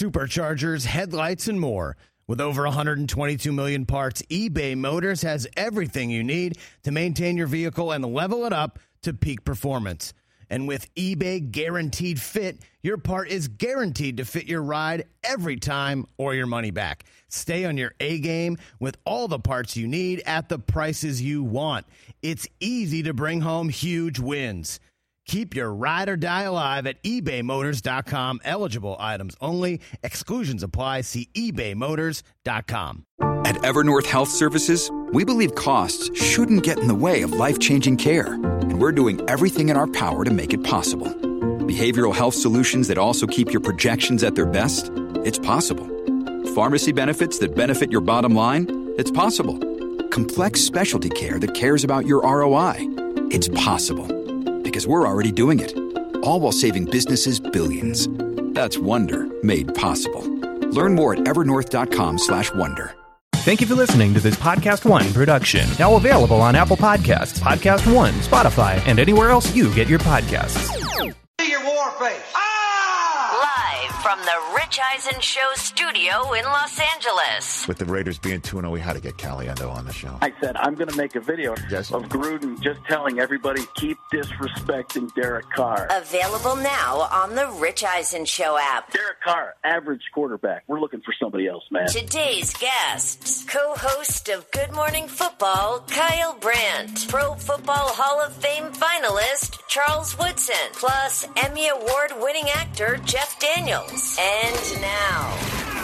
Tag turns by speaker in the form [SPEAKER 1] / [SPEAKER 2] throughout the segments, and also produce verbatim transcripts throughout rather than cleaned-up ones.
[SPEAKER 1] superchargers, headlights, and more. With over one hundred twenty-two million parts, eBay Motors has everything you need to maintain your vehicle and level it up to peak performance. And with eBay Guaranteed Fit, your part is guaranteed to fit your ride every time or your money back. Stay on your A-game with all the parts you need at the prices you want. It's easy to bring home huge wins. Keep your ride or die alive at ebay motors dot com. Eligible items only. Exclusions apply. See ebay motors dot com.
[SPEAKER 2] At Evernorth Health Services, we believe costs shouldn't get in the way of life-changing care. And we're doing everything in our power to make it possible. Behavioral health solutions that also keep your projections at their best? It's possible. Pharmacy benefits that benefit your bottom line? It's possible. Complex specialty care that cares about your R O I? It's possible. Because we're already doing it. All while saving businesses billions. That's Wonder made possible. Learn more at evernorth.com slash wonder.
[SPEAKER 3] Thank you for listening to this Podcast One production. Now available on Apple Podcasts, Podcast One, Spotify, and anywhere else you get your podcasts.
[SPEAKER 4] Your war face.
[SPEAKER 5] Live from the Rich Eisen Show studio in Los Angeles.
[SPEAKER 6] With the Raiders being two and oh, we had to get Caliendo on the show.
[SPEAKER 7] I said, I'm going to make a video
[SPEAKER 6] yes.
[SPEAKER 7] of Gruden just telling everybody, keep disrespecting Derek Carr.
[SPEAKER 5] Available now on the Rich Eisen Show app.
[SPEAKER 7] Derek Carr, average quarterback. We're looking for somebody else, man.
[SPEAKER 5] Today's guests, co-host of Good Morning Football, Kyle Brandt, Pro Football Hall of Fame finalist, Charles Woodson, plus Emmy Award-winning actor, Jeff Daniels. And now,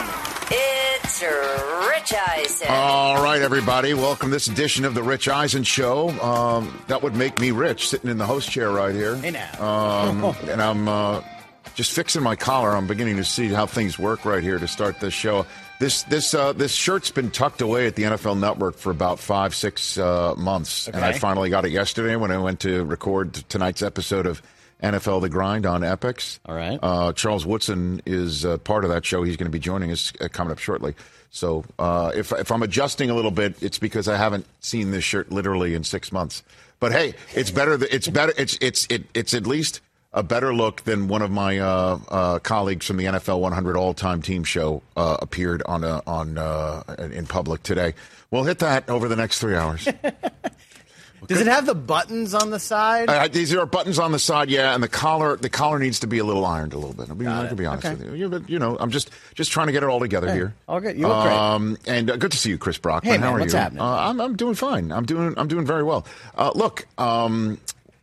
[SPEAKER 5] it's Rich Eisen.
[SPEAKER 6] All right, everybody. Welcome to this edition of the Rich Eisen Show. Um, that would make me rich, sitting in the host chair right here.
[SPEAKER 1] Hey, now.
[SPEAKER 6] Um, and I'm uh, just fixing my collar. I'm beginning to see how things work right here to start this show. This this uh, this shirt's been tucked away at the N F L Network for about five, six uh, months. Okay. And I finally got it yesterday when I went to record tonight's episode of N F L The Grind on Epix.
[SPEAKER 1] All right.
[SPEAKER 6] Uh, Charles Woodson is uh, part of that show. He's going to be joining us uh, coming up shortly. So uh, if if I'm adjusting a little bit, it's because I haven't seen this shirt literally in six months. But hey, it's better. Th- it's better. It's it's it, it's at least a better look than one of my uh, uh, colleagues from the N F L one hundred All-Time Team show uh, appeared on a, on uh, in public today. We'll hit that over the next three hours.
[SPEAKER 1] Does it have the buttons on the side?
[SPEAKER 6] Uh, these are buttons on the side, yeah, and the collar the collar needs to be a little ironed a little bit. I mean, I can be honest
[SPEAKER 1] okay.
[SPEAKER 6] with you. But, you know, I'm just just trying to get it all together
[SPEAKER 1] hey,
[SPEAKER 6] here.
[SPEAKER 1] All good. You look
[SPEAKER 6] um,
[SPEAKER 1] great.
[SPEAKER 6] And uh, good to see you, Chris Brockman.
[SPEAKER 1] Hey, man,
[SPEAKER 6] How are
[SPEAKER 1] what's
[SPEAKER 6] you?
[SPEAKER 1] happening?
[SPEAKER 6] Uh, I'm I'm doing fine. I'm doing I'm doing very well. Uh, look, um,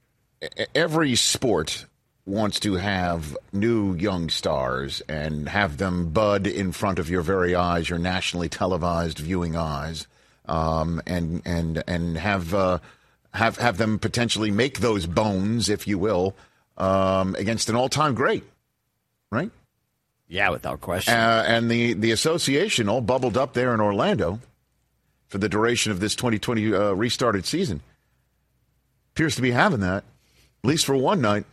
[SPEAKER 6] every sport wants to have new young stars and have them bud in front of your very eyes, your nationally televised viewing eyes, um, and and and have. Uh, Have have them potentially make those bones, if you will, um, against an all-time great, right?
[SPEAKER 1] Yeah, without question.
[SPEAKER 6] Uh, and the, the association all bubbled up there in Orlando for the duration of this twenty twenty uh, restarted season appears to be having that, at least for one night,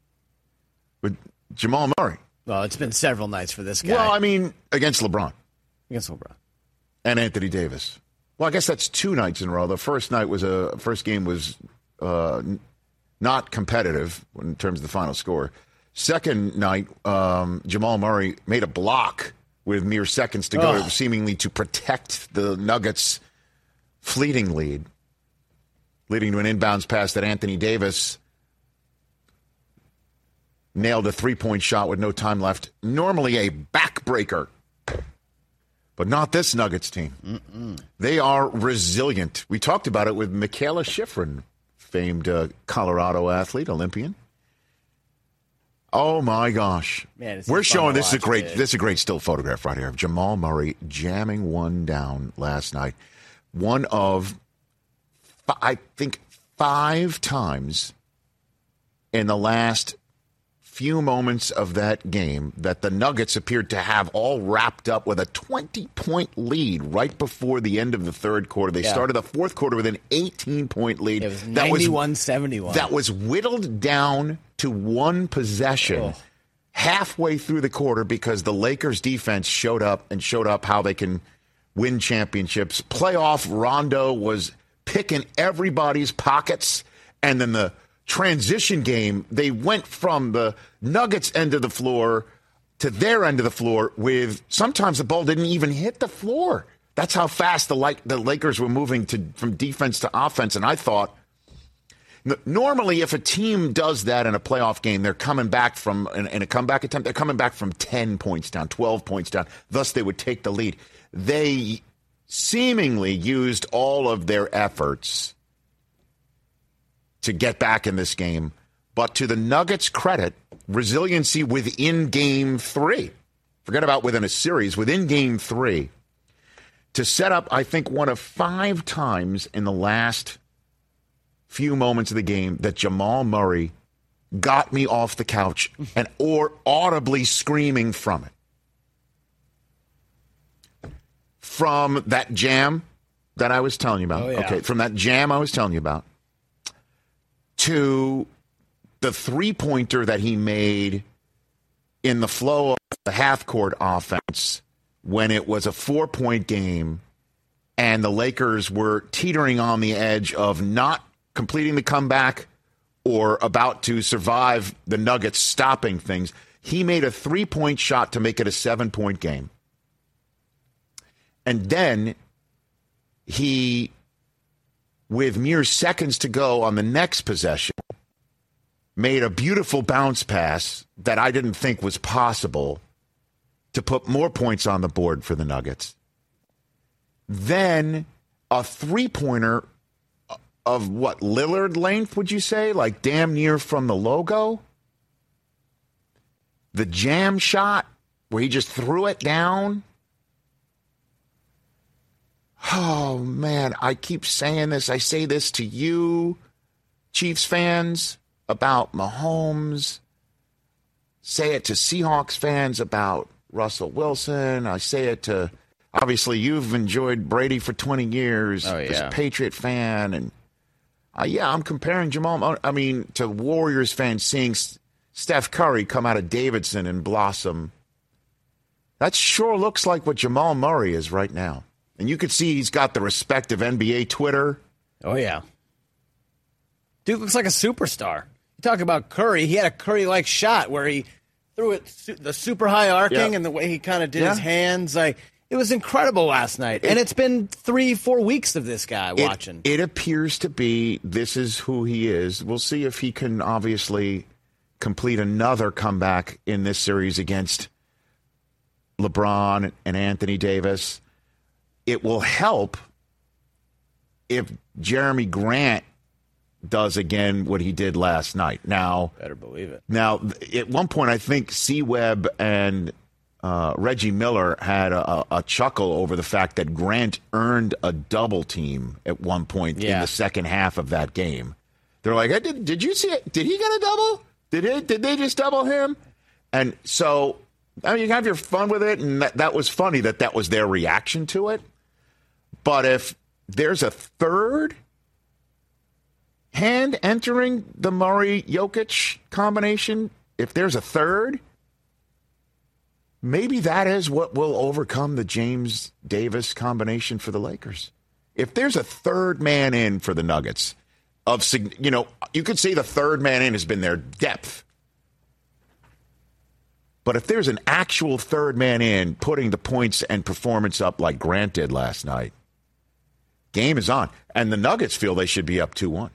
[SPEAKER 6] with Jamal Murray.
[SPEAKER 1] Well, it's been several nights for this guy.
[SPEAKER 6] Well, I mean, against LeBron.
[SPEAKER 1] Against LeBron.
[SPEAKER 6] And Anthony Davis. Well, I guess that's two nights in a row. The first night was a first game was uh, n- not competitive in terms of the final score. Second night, um, Jamal Murray made a block with mere seconds to go,
[SPEAKER 1] Ugh.
[SPEAKER 6] seemingly to protect the Nuggets' fleeting lead, leading to an inbounds pass that Anthony Davis nailed a three-point shot with no time left. Normally a backbreaker. But not this Nuggets team. Mm-mm. They are resilient. We talked about it with Michaela Schifrin, famed uh, Colorado athlete, Olympian. Oh my gosh! Man, we're showing this is a great it. this is a great still photograph right here of Jamal Murray jamming one down last night. One of, I think, five times in the last few moments of that game that the Nuggets appeared to have all wrapped up with a twenty-point lead right before the end of the third quarter. They yeah. started the fourth quarter with an eighteen-point lead.
[SPEAKER 1] It was ninety-one seventy-one.
[SPEAKER 6] That was whittled down to one possession oh. halfway through the quarter because the Lakers defense showed up and showed up how they can win championships. Playoff Rondo was picking everybody's pockets, and then the transition game, they went from the Nuggets end of the floor to their end of the floor with sometimes the ball didn't even hit the floor. That's how fast the like the Lakers were moving to from defense to offense. And I thought, normally if a team does that in a playoff game, they're coming back from in, in a comeback attempt. They're coming back from ten points down, twelve points down. Thus, they would take the lead. They seemingly used all of their efforts to get back in this game. But to the Nuggets' credit, resiliency within game three. Forget about within a series. Within game three. To set up, I think, one of five times in the last few moments of the game that Jamal Murray got me off the couch and or audibly screaming from it. From that jam that I was telling you about.
[SPEAKER 1] Oh, yeah.
[SPEAKER 6] Okay, from that jam I was telling you about to the three-pointer that he made in the flow of the half-court offense when it was a four-point game and the Lakers were teetering on the edge of not completing the comeback or about to survive the Nuggets stopping things. He made a three-point shot to make it a seven-point game. And then he, with mere seconds to go on the next possession, made a beautiful bounce pass that I didn't think was possible to put more points on the board for the Nuggets. Then a three-pointer of what, Lillard length, would you say? Like damn near from the logo? The jam shot where he just threw it down. Oh, man, I keep saying this. I say this to you, Chiefs fans, about Mahomes. Say it to Seahawks fans about Russell Wilson. I say it to, obviously, you've enjoyed Brady for twenty years
[SPEAKER 1] oh, yeah.
[SPEAKER 6] as a Patriot fan. And, uh, yeah, I'm comparing Jamal, I mean, to Warriors fans seeing Steph Curry come out of Davidson and blossom. That sure looks like what Jamal Murray is right now. And you could see he's got the respect of N B A Twitter.
[SPEAKER 1] Oh, yeah. Dude looks like a superstar. You talk about Curry. He had a Curry-like shot where he threw it, the super high arcing, yeah. and the way he kind of did yeah. his hands. Like, it was incredible last night. It, and it's been three, four weeks of this guy
[SPEAKER 6] it,
[SPEAKER 1] watching.
[SPEAKER 6] It appears to be this is who he is. We'll see if he can obviously complete another comeback in this series against LeBron and Anthony Davis. It will help if Jeremy Grant does again what he did last night. Now,
[SPEAKER 1] better believe it.
[SPEAKER 6] Now, at one point, I think C-Webb and uh, Reggie Miller had a, a chuckle over the fact that Grant earned a double team at one point yeah. in the second half of that game. They're like, hey, did, did you see it? Did he get a double? Did it? Did they just double him? And so, I mean, you have your fun with it, and that, that was funny that that was their reaction to it. But if there's a third hand entering the Murray-Jokic combination, if there's a third, maybe that is what will overcome the James Davis combination for the Lakers. If there's a third man in for the Nuggets, of you know, you could say the third man in has been their depth. But if there's an actual third man in putting the points and performance up like Grant did last night, game is on. And the Nuggets feel they should be up two one.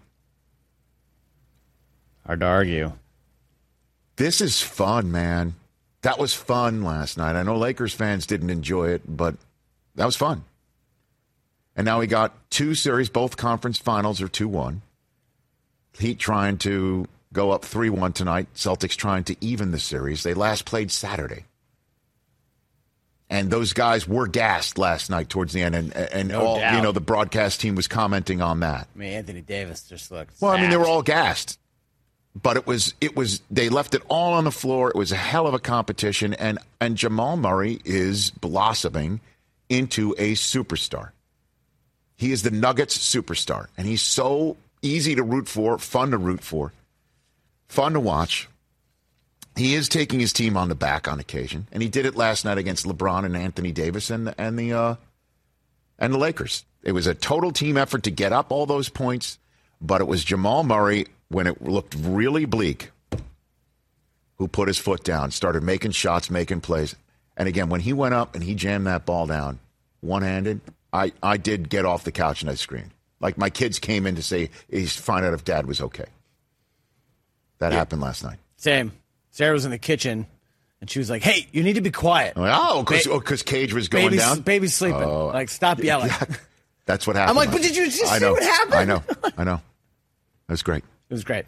[SPEAKER 1] Hard to argue.
[SPEAKER 6] This is fun, man. That was fun last night. I know Lakers fans didn't enjoy it, but that was fun. And now we got two series, both conference finals are two one. Heat trying to go up three one tonight. Celtics trying to even the series. They last played Saturday. And those guys were gassed last night towards the end. And, and
[SPEAKER 1] no
[SPEAKER 6] all,
[SPEAKER 1] doubt.
[SPEAKER 6] you know, the broadcast team was commenting on that.
[SPEAKER 1] I mean, Anthony Davis just looked
[SPEAKER 6] Well,
[SPEAKER 1] zapped.
[SPEAKER 6] I mean, they were all gassed. But it was, it was, they left it all on the floor. It was a hell of a competition. And, and Jamal Murray is blossoming into a superstar. He is the Nuggets superstar. And he's so easy to root for, fun to root for, fun to watch. He is taking his team on the back on occasion, and he did it last night against LeBron and Anthony Davis and the, and the uh, and the Lakers. It was a total team effort to get up all those points, but it was Jamal Murray when it looked really bleak. who put his foot down, started making shots, making plays. And again, when he went up and he jammed that ball down one-handed, I, I did get off the couch and I screamed. Like my kids came in to say, he's find out if Dad was okay. That yeah. happened last night.
[SPEAKER 1] Same. Sarah was in the kitchen, and she was like, hey, you need to be quiet.
[SPEAKER 6] Like, oh, because ba- Cage was going
[SPEAKER 1] baby's,
[SPEAKER 6] down?
[SPEAKER 1] Baby's sleeping. Oh, like, stop yelling.
[SPEAKER 6] Yeah, that's what happened.
[SPEAKER 1] I'm like, but did you just
[SPEAKER 6] I
[SPEAKER 1] see
[SPEAKER 6] know,
[SPEAKER 1] what happened?
[SPEAKER 6] I know. I know. That was great.
[SPEAKER 1] It was great.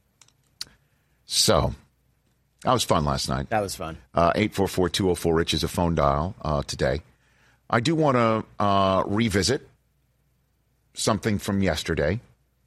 [SPEAKER 6] So, that was fun last night.
[SPEAKER 1] That was fun.
[SPEAKER 6] Uh, eight four four, two oh four, Rich is a phone dial uh, today. I do want to uh, revisit something from yesterday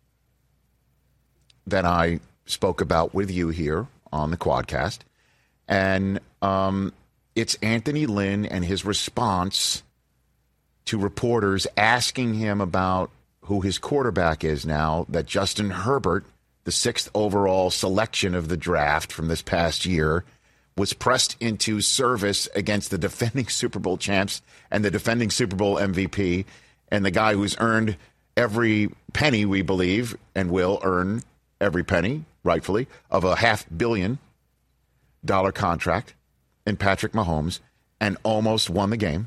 [SPEAKER 6] that I spoke about with you here on the Quadcast. And um, it's Anthony Lynn and his response to reporters asking him about who his quarterback is now, that Justin Herbert, the sixth overall selection of the draft from this past year, was pressed into service against the defending Super Bowl champs and the defending Super Bowl M V P and the guy who's earned every penny, we believe, and will earn every penny, rightfully, of a half billion dollar contract in Patrick Mahomes, and almost won the game.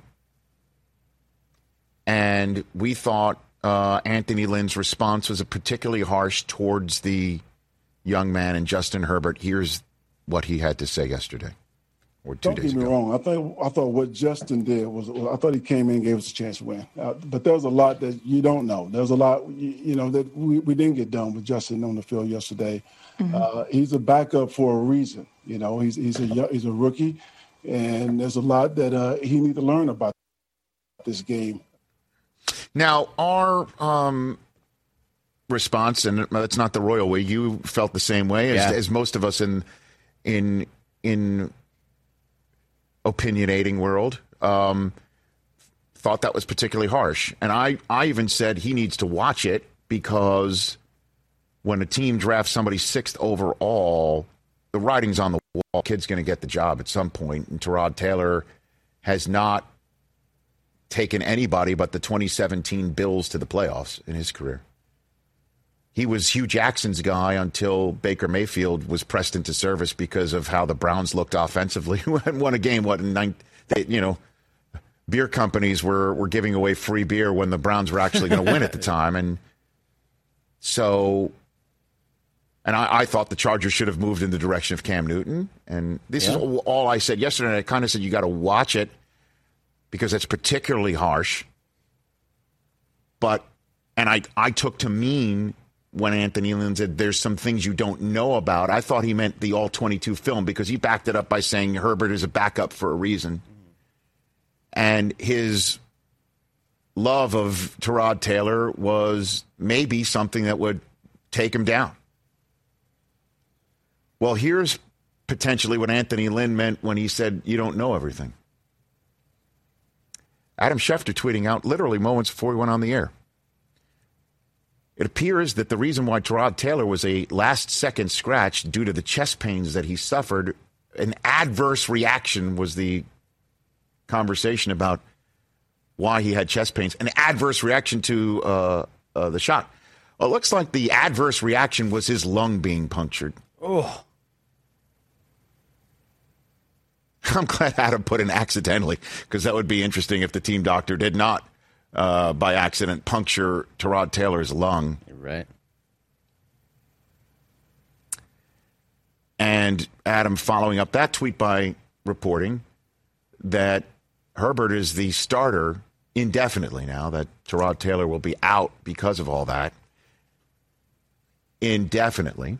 [SPEAKER 6] And we thought uh, Anthony Lynn's response was a particularly harsh towards the young man and Justin Herbert. Here's what he had to say yesterday, or two
[SPEAKER 8] Don't
[SPEAKER 6] days
[SPEAKER 8] get me
[SPEAKER 6] ago.
[SPEAKER 8] wrong. I thought I thought what Justin did was I thought he came in and gave us a chance to win. Uh, but there's a lot that you don't know. There's a lot you, you know that we, we didn't get done with Justin on the field yesterday. Mm-hmm. Uh, he's a backup for a reason. You know, he's he's a he's a rookie, and there's a lot that uh, he needs to learn about this game.
[SPEAKER 6] Now, our um, response, and it's not the royal way. You felt the same way as,
[SPEAKER 1] yeah.
[SPEAKER 6] as most of us in in in opinionating world. Um, thought that was particularly harsh, and I I even said he needs to watch it, because when a team drafts somebody sixth overall, the writing's on the wall. Kid's going to get the job at some point, and Tyrod Taylor has not taken anybody but the twenty seventeen Bills to the playoffs in his career. He was Hugh Jackson's guy until Baker Mayfield was pressed into service because of how the Browns looked offensively and won a game. What in nine, they, you know, beer companies were were giving away free beer when the Browns were actually going to win at the time, and so. And I, I thought the Chargers should have moved in the direction of Cam Newton. And this yeah. is all I said yesterday. I kind of said you got to watch it because it's particularly harsh. But, and I, I took to mean when Anthony Lynn said there's some things you don't know about. I thought he meant the all twenty-two film, because he backed it up by saying Herbert is a backup for a reason. And his love of Tyrod Taylor was maybe something that would take him down. Well, here's potentially what Anthony Lynn meant when he said, you don't know everything. Adam Schefter tweeting out literally moments before he went on the air. It appears that the reason why Tyrod Taylor was a last-second scratch due to the chest pains that he suffered, an adverse reaction was the conversation about why he had chest pains, an adverse reaction to uh, uh, the shot. Well, it looks like the adverse reaction was his lung being punctured.
[SPEAKER 1] Oh.
[SPEAKER 6] I'm glad Adam put in accidentally, because that would be interesting if the team doctor did not, uh, by accident, puncture Tyrod Taylor's lung.
[SPEAKER 1] You're right.
[SPEAKER 6] And Adam following up that tweet by reporting that Herbert is the starter indefinitely now, that Tyrod Taylor will be out because of all that indefinitely.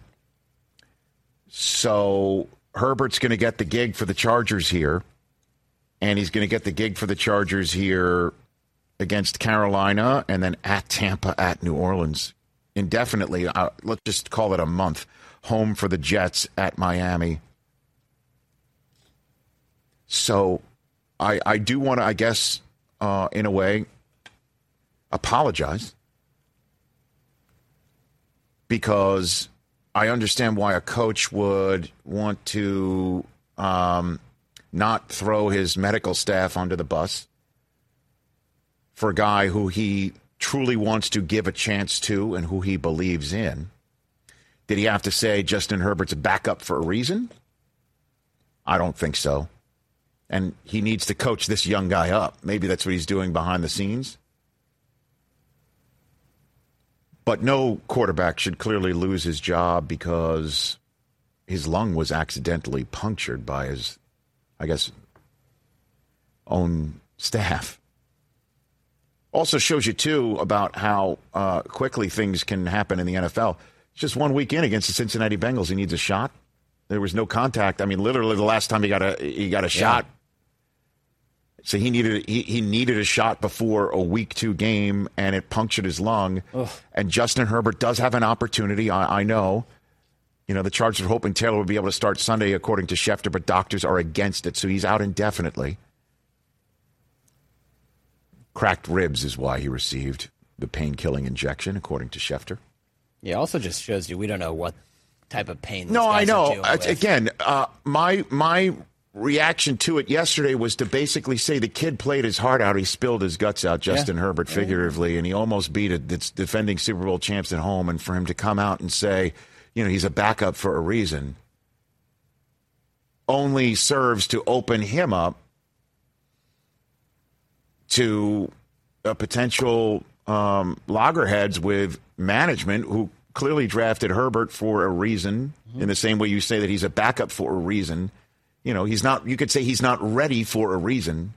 [SPEAKER 6] So Herbert's going to get the gig for the Chargers here, and he's going to get the gig for the Chargers here against Carolina, and then at Tampa, at New Orleans indefinitely. Uh, let's just call it a month. Home for the Jets, at Miami. So I, I do want to, I guess, uh, in a way, apologize, because I understand why a coach would want to um, not throw his medical staff under the bus for a guy who he truly wants to give a chance to and who he believes in. Did he have to say Justin Herbert's a backup for a reason? I don't think so. And he needs to coach this young guy up. Maybe that's what he's doing behind the scenes. But no quarterback should clearly lose his job because his lung was accidentally punctured by his, I guess, own staff. Also shows you, too, about how uh, quickly things can happen in the N F L. Just one week in against the Cincinnati Bengals, he needs a shot. There was no contact. I mean, literally the last time he got a he got a shot. Yeah. So he needed he, he needed a shot before a week two game, and it punctured his lung. Ugh. And Justin Herbert does have an opportunity. I, I know. You know, the Chargers are hoping Taylor will be able to start Sunday, according to Schefter, but doctors are against it, so he's out indefinitely. Cracked ribs is why he received the pain-killing injection, according to Schefter.
[SPEAKER 9] Yeah, also just shows you we don't know what type of pain.
[SPEAKER 6] No, I know.
[SPEAKER 9] Uh,
[SPEAKER 6] again, uh, my my reaction to it yesterday was to basically say the kid played his heart out. He spilled his guts out, Justin yeah. Herbert, figuratively, and he almost beat a defending Super Bowl champs at home. And for him to come out and say, you know, he's a backup for a reason, only serves to open him up to a potential um, loggerheads with management who clearly drafted Herbert for a reason, mm-hmm. in the same way you say that he's a backup for a reason. You know, he's not, you could say he's not ready for a reason.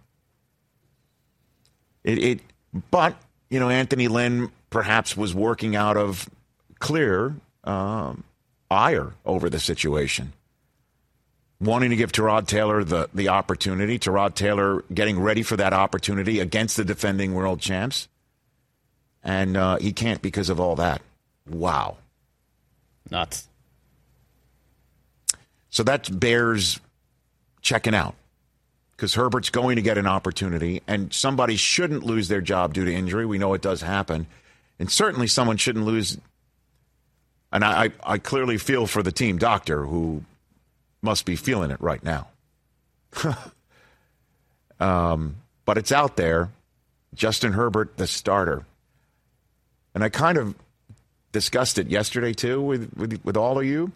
[SPEAKER 6] It, it but, you know, Anthony Lynn perhaps was working out of clear um, ire over the situation. Wanting to give Tyrod Taylor the, the opportunity, Tyrod Taylor getting ready for that opportunity against the defending world champs. And uh, he can't because of all that. Wow.
[SPEAKER 9] Nuts.
[SPEAKER 6] So that bears checking out because Herbert's going to get an opportunity, and somebody shouldn't lose their job due to injury. We know it does happen. And certainly someone shouldn't lose. And I, I clearly feel for the team doctor who must be feeling it right now. um, but it's out there. Justin Herbert, the starter. And I kind of discussed it yesterday, too, with, with, with all of you.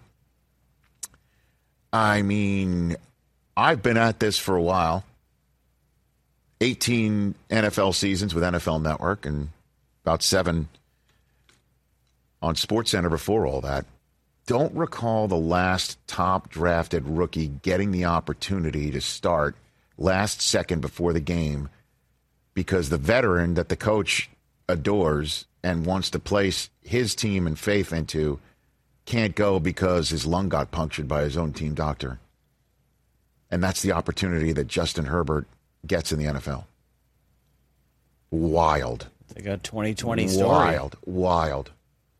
[SPEAKER 6] I mean, I've been at this for a while. eighteen N F L seasons with N F L Network and about seven on SportsCenter before all that. Don't recall the last top-drafted rookie getting the opportunity to start last second before the game because the veteran that the coach adores and wants to place his team and faith into can't go because his lung got punctured by his own team doctor. And that's the opportunity that Justin Herbert gets in the N F L. Wild.
[SPEAKER 9] They got twenty twenty story.
[SPEAKER 6] Wild, wild.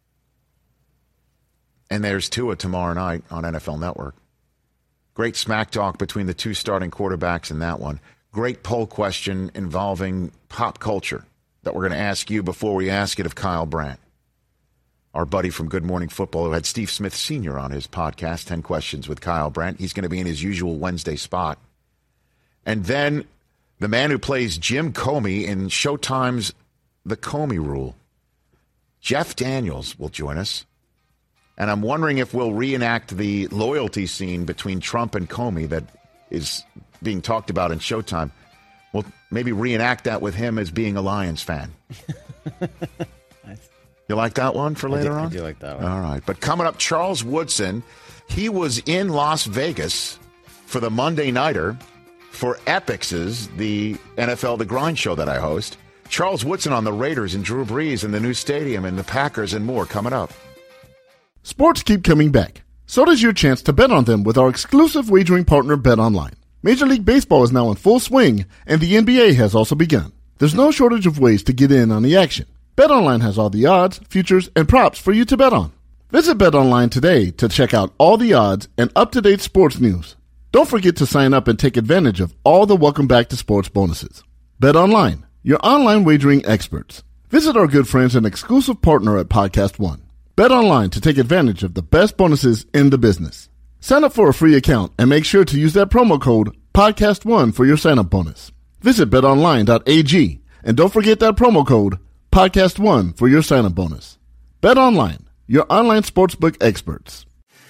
[SPEAKER 6] And there's Tua tomorrow night on N F L Network. Great smack talk between the two starting quarterbacks in that one. Great poll question involving pop culture that we're going to ask you before we ask it of Kyle Brandt, our buddy from Good Morning Football, who had Steve Smith Senior on his podcast, ten questions with Kyle Brandt. He's going to be in his usual Wednesday spot. And then the man who plays Jim Comey in Showtime's The Comey Rule, Jeff Daniels, will join us. And I'm wondering if we'll reenact the loyalty scene between Trump and Comey that is being talked about in Showtime. We'll maybe reenact that with him as being a Lions fan.
[SPEAKER 9] Nice.
[SPEAKER 6] You like that one for later
[SPEAKER 9] I do,
[SPEAKER 6] on?
[SPEAKER 9] I do like that one.
[SPEAKER 6] All right. But coming up, Charles Woodson, he was in Las Vegas for the Monday Nighter for Epix's, the N F L The Grind show that I host. Charles Woodson on the Raiders and Drew Brees in the new stadium and the Packers and more coming up.
[SPEAKER 10] Sports keep coming back. So does your chance to bet on them with our exclusive wagering partner, BetOnline. Major League Baseball is now in full swing, and the N B A has also begun. There's no shortage of ways to get in on the action. BetOnline has all the odds, futures, and props for you to bet on. Visit BetOnline today to check out all the odds and up-to-date sports news. Don't forget to sign up and take advantage of all the Welcome Back to Sports bonuses. BetOnline, your online wagering experts. Visit our good friends and exclusive partner at Podcast One. BetOnline to take advantage of the best bonuses in the business. Sign up for a free account and make sure to use that promo code podcast one for your sign-up bonus. Visit bet online dot a g and don't forget that promo code podcast one for your sign-up bonus. BetOnline, your online sportsbook experts.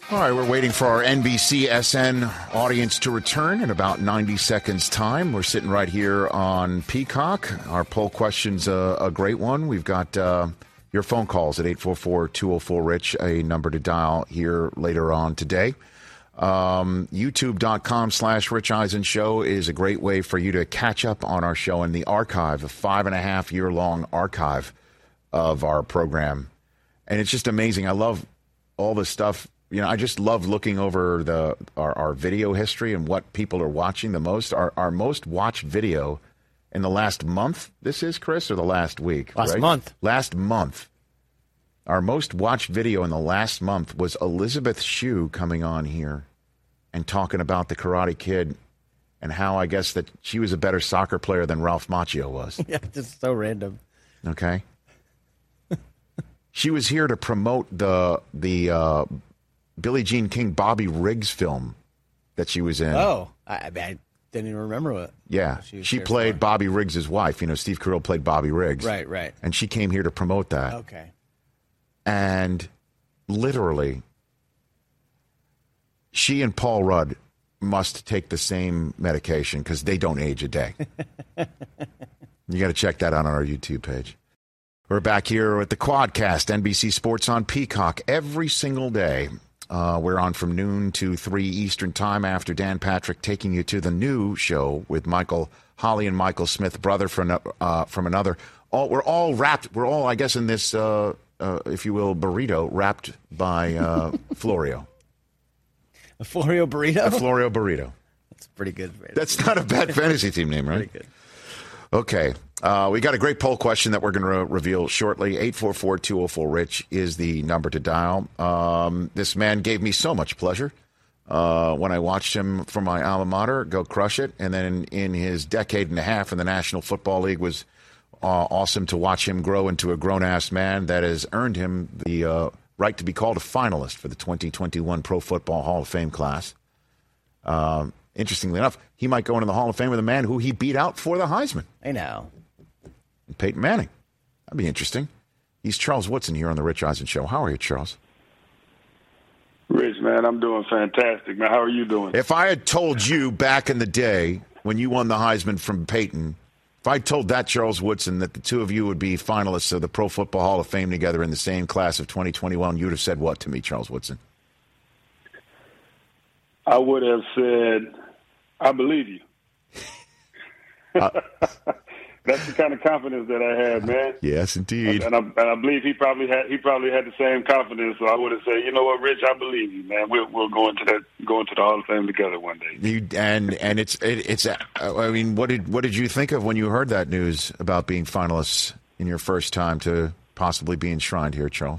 [SPEAKER 6] All right, we're waiting for our N B C S N audience to return in about ninety seconds' time. We're sitting right here on Peacock. Our poll question's a, a great one. We've got uh, your phone calls at eight four four, two oh four, RICH, a number to dial here later on today. Um, YouTube.com slash Rich Eisen Show is a great way for you to catch up on our show in the archive, a five and a half year long archive of our program. And it's just amazing. I love all the stuff. You know, I just love looking over the our, our video history and what people are watching the most. Our, our most watched video in the last month, this is, Chris, or the last week?
[SPEAKER 9] Last
[SPEAKER 6] right?
[SPEAKER 9] month.
[SPEAKER 6] Last month. Our most watched video in the last month was Elizabeth Shue coming on here and talking about the Karate Kid and how I guess that she was a better soccer player than Ralph Macchio was.
[SPEAKER 9] Yeah, just so random.
[SPEAKER 6] Okay. She was here to promote the the uh, Billie Jean King Bobby Riggs film that she was in.
[SPEAKER 9] Oh, I, I, I didn't even remember what.
[SPEAKER 6] Yeah, she, she played for. Bobby Riggs' wife. You know, Steve Carell played Bobby Riggs.
[SPEAKER 9] Right, right.
[SPEAKER 6] And she came here to promote that.
[SPEAKER 9] Okay.
[SPEAKER 6] And literally, she and Paul Rudd must take the same medication because they don't age a day. You got to check that out on our YouTube page. We're back here with the Quadcast, N B C Sports on Peacock, every single day. Uh, we're on from noon to three Eastern time after Dan Patrick taking you to the new show with Michael Holly and Michael Smith, brother from, uh, from another. All, we're all wrapped. We're all, I guess, in this, uh, uh, if you will, burrito wrapped by uh, Florio.
[SPEAKER 9] A Florio burrito?
[SPEAKER 6] A Florio burrito.
[SPEAKER 9] That's pretty good.
[SPEAKER 6] That's not a bad fantasy team name, right?
[SPEAKER 9] Pretty good.
[SPEAKER 6] Okay. Uh, we got a great poll question that we're going to re- reveal shortly. eight four four, two oh four, RICH is the number to dial. Um, this man gave me so much pleasure uh, when I watched him for my alma mater go crush it. And then in his decade and a half in the National Football League was uh, awesome to watch him grow into a grown-ass man that has earned him the uh, right to be called a finalist for the twenty twenty-one Pro Football Hall of Fame class. Um, interestingly enough, he might go into the Hall of Fame with a man who he beat out for the Heisman.
[SPEAKER 9] I know.
[SPEAKER 6] Peyton Manning. That'd be interesting. He's Charles Woodson here on the Rich Eisen Show. How are you, Charles?
[SPEAKER 11] Rich, man, I'm doing fantastic, man. How are you doing?
[SPEAKER 6] If I had told you back in the day when you won the Heisman from Peyton, if I told that Charles Woodson that the two of you would be finalists of the Pro Football Hall of Fame together in the same class of twenty twenty-one, you'd have said what to me, Charles Woodson?
[SPEAKER 11] I would have said, I believe you. Uh, That's the kind of confidence that I had, man.
[SPEAKER 6] Yes, indeed.
[SPEAKER 11] And I, and I believe he probably had he probably had the same confidence. So I would have said, you know what, Rich, I believe you, man. We'll we'll go into that go into the Hall of Fame together one day.
[SPEAKER 6] You, and and it's it, it's. I mean, what did what did you think of when you heard that news about being finalists in your first time to possibly be enshrined here, Charles?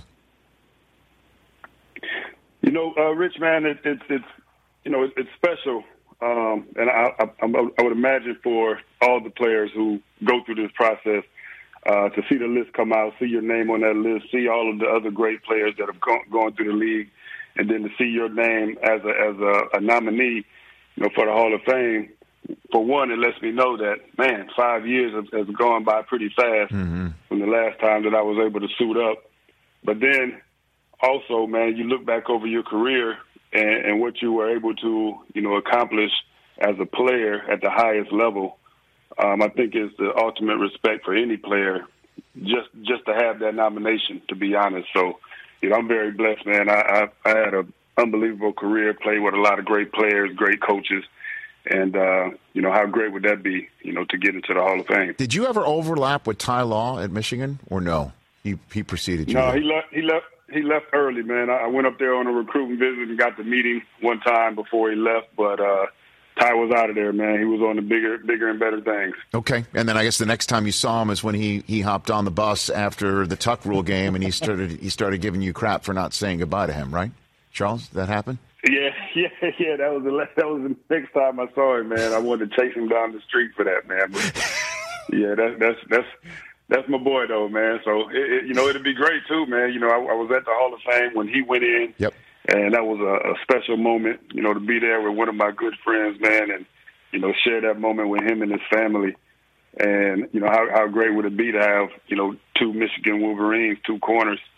[SPEAKER 11] You know, uh, Rich, man, it, it's it's you know it, it's special. Um, and I, I, I would imagine for all the players who go through this process, uh, to see the list come out, see your name on that list, see all of the other great players that have gone, gone through the league, and then to see your name as a as a, a nominee, you know, for the Hall of Fame. For one, it lets me know that, man, five years has, has gone by pretty fast mm-hmm. from the last time that I was able to suit up. But then also, man, you look back over your career and, and what you were able to, you know, accomplish as a player at the highest level. Um, I think it's the ultimate respect for any player just just to have that nomination, to be honest. So, you know, I'm very blessed, man. I, I, I had an unbelievable career, played with a lot of great players, great coaches. And, uh, you know, how great would that be, you know, to get into the Hall of Fame?
[SPEAKER 6] Did you ever overlap with Ty Law at Michigan or no? He he preceded you.
[SPEAKER 11] No, he left, he left. He left early, man. I went up there on a recruiting visit and got to meet him one time before he left, but uh, Ty was out of there, man. He was on the bigger, bigger and better things.
[SPEAKER 6] Okay, and then I guess the next time you saw him is when he, he hopped on the bus after the Tuck Rule game, and he started he started giving you crap for not saying goodbye to him, right, Charles? Did that happen?
[SPEAKER 11] Yeah, yeah, yeah. That was the that was the next time I saw him, man. I wanted to chase him down the street for that, man. But yeah, that, that's that's. That's my boy, though, man. So, it, it, you know, it'd be great, too, man. You know, I, I was at the Hall of Fame when he went in.
[SPEAKER 6] Yep.
[SPEAKER 11] And that was a, a special moment, you know, to be there with one of my good friends, man, and, you know, share that moment with him and his family. And, you know, how, how great would it be to have, you know, two Michigan Wolverines, two corners,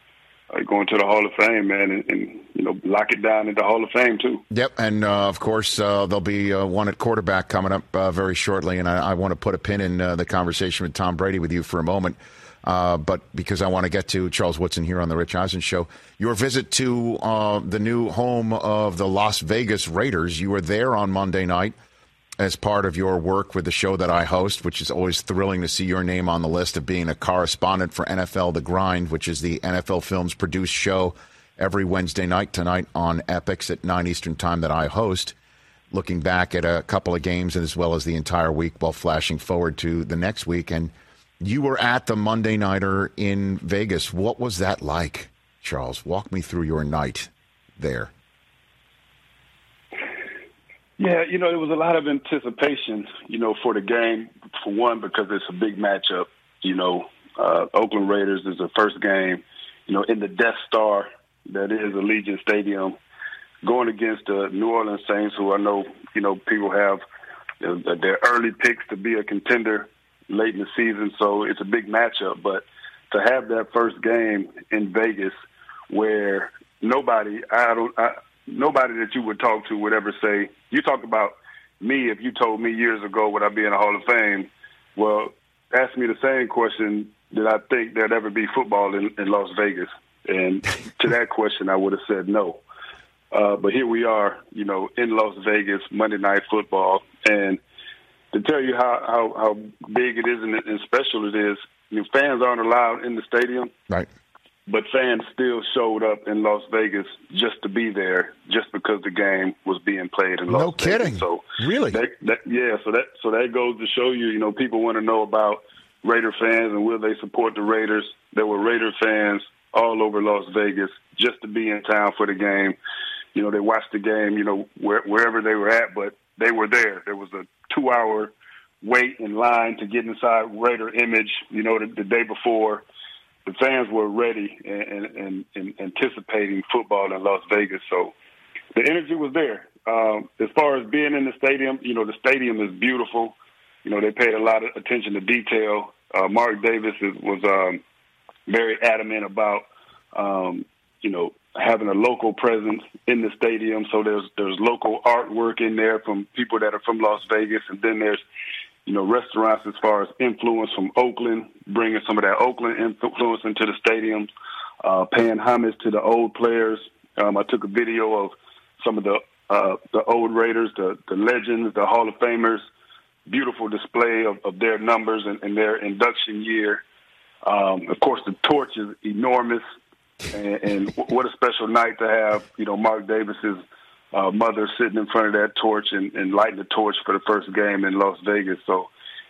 [SPEAKER 11] uh, going to the Hall of Fame, man, and, and you know, lock it down in the Hall of Fame too.
[SPEAKER 6] Yep, and uh, of course uh, there'll be uh, one at quarterback coming up uh, very shortly, and I, I want to put a pin in uh, the conversation with Tom Brady with you for a moment. Uh, but because I want to get to Charles Woodson here on the Rich Eisen Show, your visit to uh, the new home of the Las Vegas Raiders, you were there on Monday night as part of your work with the show that I host, which is always thrilling to see your name on the list of being a correspondent for N F L The Grind, which is the N F L Films produced show every Wednesday night tonight on Epix at nine Eastern time that I host, looking back at a couple of games as well as the entire week while flashing forward to the next week. And you were at the Monday Nighter in Vegas. What was that like, Charles? Walk me through your night there.
[SPEAKER 11] Yeah, you know, there was a lot of anticipation, you know, for the game, for one, because it's a big matchup. You know, uh, Oakland Raiders is the first game, you know, in the Death Star that is Allegiant Stadium, going against the New Orleans Saints, who I know, you know, people have you know, their early picks to be a contender late in the season, so it's a big matchup. But to have that first game in Vegas where nobody, I don't, I, nobody that you would talk to would ever say, you talk about me, if you told me years ago would I be in the Hall of Fame, well, ask me the same question, did I think there'd ever be football in, in Las Vegas? And to that question, I would have said no. Uh, but here we are, you know, in Las Vegas, Monday Night Football, and to tell you how, how, how big it is and, and special it is, you know, fans aren't allowed in the stadium.
[SPEAKER 6] Right.
[SPEAKER 11] But fans still showed up in Las Vegas just to be there, just because the game was being played in Las
[SPEAKER 6] no
[SPEAKER 11] Vegas.
[SPEAKER 6] No kidding.
[SPEAKER 11] So
[SPEAKER 6] really?
[SPEAKER 11] That, that, yeah. So that so that goes to show you, you know, people want to know about Raider fans and will they support the Raiders. There were Raider fans all over Las Vegas just to be in town for the game. You know, they watched the game, you know, where, wherever they were at, but they were there. There was a two-hour wait in line to get inside Raider Image, you know, the, the day before. The fans were ready and, and, and anticipating football in Las Vegas. So the energy was there. Um, as far as being in the stadium, you know, the stadium is beautiful. You know, they paid a lot of attention to detail. Uh, Mark Davis is, was um, very adamant about, um, you know, having a local presence in the stadium. So there's there's local artwork in there from people that are from Las Vegas. And then there's, you know, restaurants as far as influence from Oakland, bringing some of that Oakland influence into the stadium, uh, paying homage to the old players. Um, I took a video of some of the uh, the old Raiders, the, the legends, the Hall of Famers, beautiful display of, of their numbers and, and their induction year. Um, of course, the torch is enormous, and, and what a special night to have, you know, Mark Davis's Uh, mother sitting in front of that torch and, and lighting the torch for the first game in Las Vegas. So,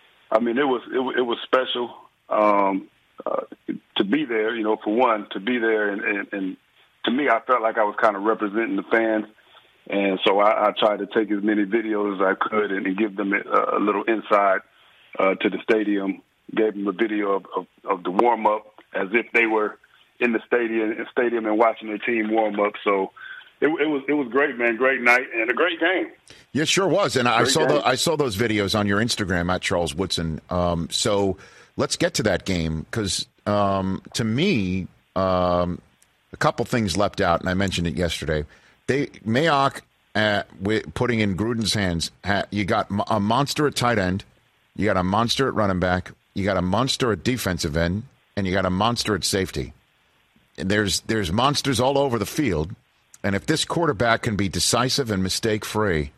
[SPEAKER 11] I mean, it was it, it was special um, uh, to be there. You know, for one, to be there, and, and, and to me, I felt like I was kind of representing the fans, and so I, I tried to take as many videos as I could and, and give them a, a little insight uh, to the stadium. Gave them a video of, of, of the warm up as if they were in the stadium, stadium and watching their team warm up. So. It, it was it was great, man. Great night and a great game.
[SPEAKER 6] Yeah, sure was. And I
[SPEAKER 11] great
[SPEAKER 6] saw
[SPEAKER 11] game.
[SPEAKER 6] the I saw those videos on your Instagram at Charles Woodson. Um, so let's get to that game because um, to me, um, a couple things leapt out, and I mentioned it yesterday. They Mayock uh, with putting in Gruden's hands. Ha, you got a monster at tight end, you got a monster at running back, you got a monster at defensive end, and you got a monster at safety. And there's there's monsters all over the field. And if this quarterback can be decisive and mistake-free,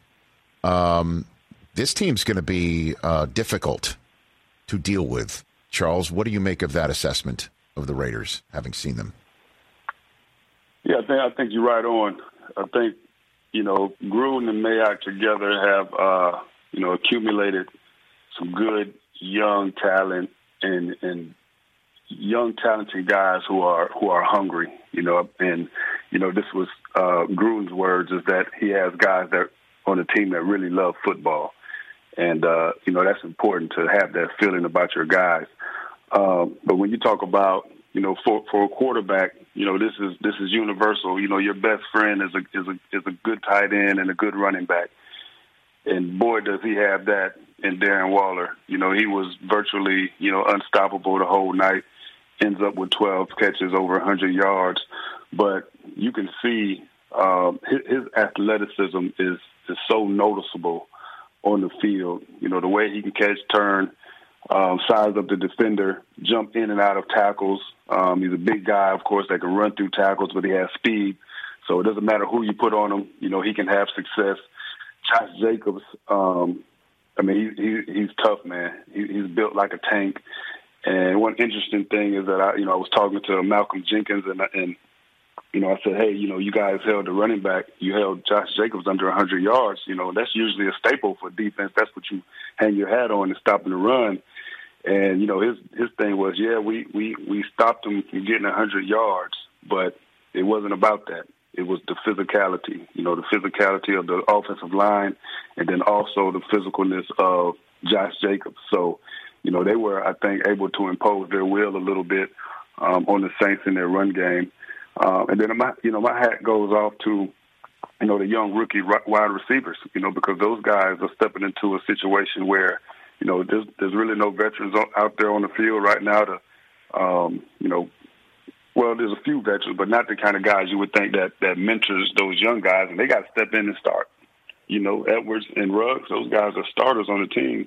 [SPEAKER 6] um, this team's going to be uh, difficult to deal with. Charles, what do you make of that assessment of the Raiders, having seen them?
[SPEAKER 11] Yeah, I think, I think you're right on. I think, you know, Gruden and Mayock together have, uh, you know, accumulated some good young talent and, and young talented guys who are who are hungry, you know, and, you know, this was uh, Gruden's words is that he has guys that on the team that really love football. And, uh, you know, that's important to have that feeling about your guys. Um, but when you talk about, you know, for, for a quarterback, you know, this is this is universal. You know, your best friend is a is a is a good tight end and a good running back. And boy, does he have that in Darren Waller. You know, he was virtually, you know, unstoppable the whole night. ends up with twelve catches, over one hundred yards. But you can see um, his, his athleticism is, is so noticeable on the field. You know, the way he can catch, turn, um, size up the defender, jump in and out of tackles. Um, he's a big guy, of course, that can run through tackles, but he has speed. So it doesn't matter who you put on him. You know, he can have success. Josh Jacobs, um, I mean, he, he, he's tough, man. He, he's built like a tank. And one interesting thing is that I, you know, I was talking to Malcolm Jenkins, and, and you know, I said, hey, you know, you guys held the running back. You held Josh Jacobs under one hundred yards. You know, that's usually a staple for defense. That's what you hang your hat on, is stopping the run. And, you know, his his thing was, yeah, we, we, we stopped him from getting one hundred yards, but it wasn't about that. It was the physicality, you know, the physicality of the offensive line, and then also the physicalness of Josh Jacobs. So, you know, they were, I think, able to impose their will a little bit um, on the Saints in their run game. Um, and then, my, you know, my hat goes off to, you know, the young rookie wide receivers, you know, because those guys are stepping into a situation where, you know, there's, there's really no veterans out there on the field right now to, um, you know, well, there's a few veterans, but not the kind of guys you would think that, that mentors those young guys, and they got to step in and start. You know, Edwards and Ruggs, those guys are starters on the team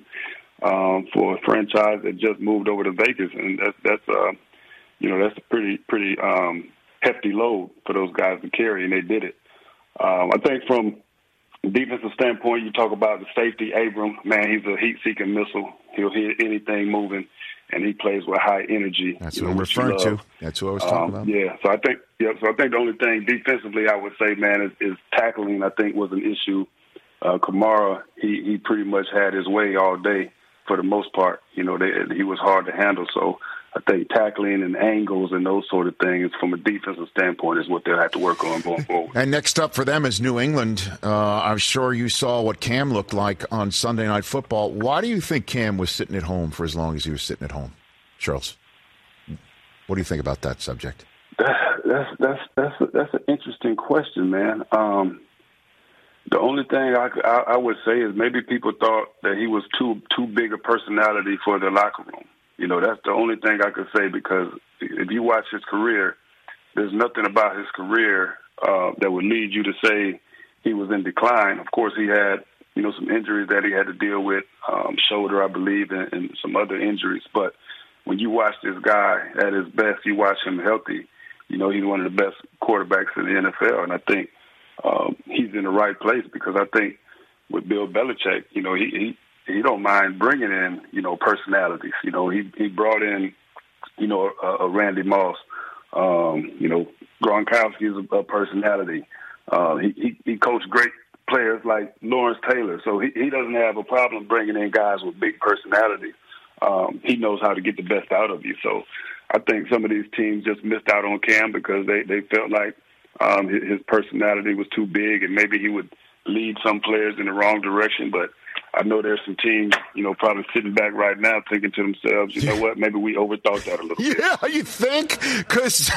[SPEAKER 11] um, for a franchise that just moved over to Vegas, and that's that's uh, you know that's a pretty pretty um, hefty load for those guys to carry, and they did it. Um, I think from a defensive standpoint, you talk about the safety, Abram. Man, he's a heat-seeking missile. He'll hit anything moving. And he plays with high energy.
[SPEAKER 6] That's what I'm referring to. That's what I was talking
[SPEAKER 11] um,
[SPEAKER 6] about.
[SPEAKER 11] Yeah, so I think, yeah, so I think the only thing defensively I would say, man, is, is tackling. I think was an issue. Uh, Kamara, he he pretty much had his way all day for the most part. You know, they, he was hard to handle. So I think tackling and angles and those sort of things from a defensive standpoint is what they'll have to work on going forward.
[SPEAKER 6] And next up for them is New England. Uh, I'm sure you saw what Cam looked like on Sunday Night Football. Why do you think Cam was sitting at home for as long as he was sitting at home, Charles? What do you think about that subject?
[SPEAKER 11] That's that's that's a, that's an interesting question, man. Um, the only thing I, I, I would say is maybe people thought that he was too too big a personality for the locker room. You know, that's the only thing I could say, because if you watch his career, there's nothing about his career uh, that would lead you to say he was in decline. Of course, he had, you know, some injuries that he had to deal with, um, shoulder, I believe, and, and some other injuries. But when you watch this guy at his best, you watch him healthy, you know, he's one of the best quarterbacks in the N F L. And I think um, he's in the right place, because I think with Bill Belichick, you know, he, he he don't mind bringing in, you know, personalities. You know, he he brought in, you know, a, a Randy Moss. Um, you know, Gronkowski is a, a personality. Uh, he, he he coached great players like Lawrence Taylor, so he, he doesn't have a problem bringing in guys with big personalities. Um, he knows how to get the best out of you. So I think some of these teams just missed out on Cam because they, they felt like um, his, his personality was too big, and maybe he would lead some players in the wrong direction. But I know there's some teams, you know, probably sitting back right now thinking to themselves, you know what, maybe we overthought that a little bit.
[SPEAKER 6] Yeah, you think? Because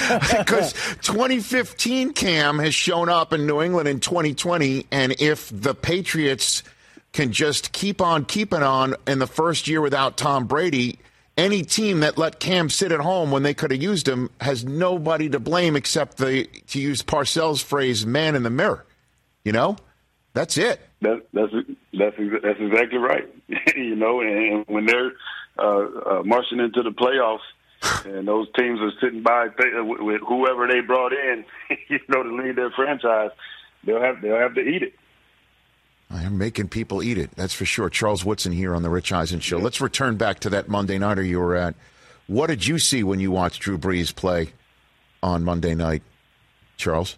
[SPEAKER 6] uh, twenty fifteen Cam has shown up in New England in twenty twenty, and if the Patriots can just keep on keeping on in the first year without Tom Brady, any team that let Cam sit at home when they could have used him has nobody to blame except the, to use Parcells' phrase, man in the mirror. You know? That's it.
[SPEAKER 11] That, that's that's that's exactly right. You know, and when they're uh, uh, marching into the playoffs, and those teams are sitting by with whoever they brought in, you know, to lead their franchise, they'll have they'll have to eat it.
[SPEAKER 6] I'm making people eat it. That's for sure. Charles Woodson here on the Rich Eisen Show. Let's return back to that Monday nighter you were at. What did you see when you watched Drew Brees play on Monday night, Charles?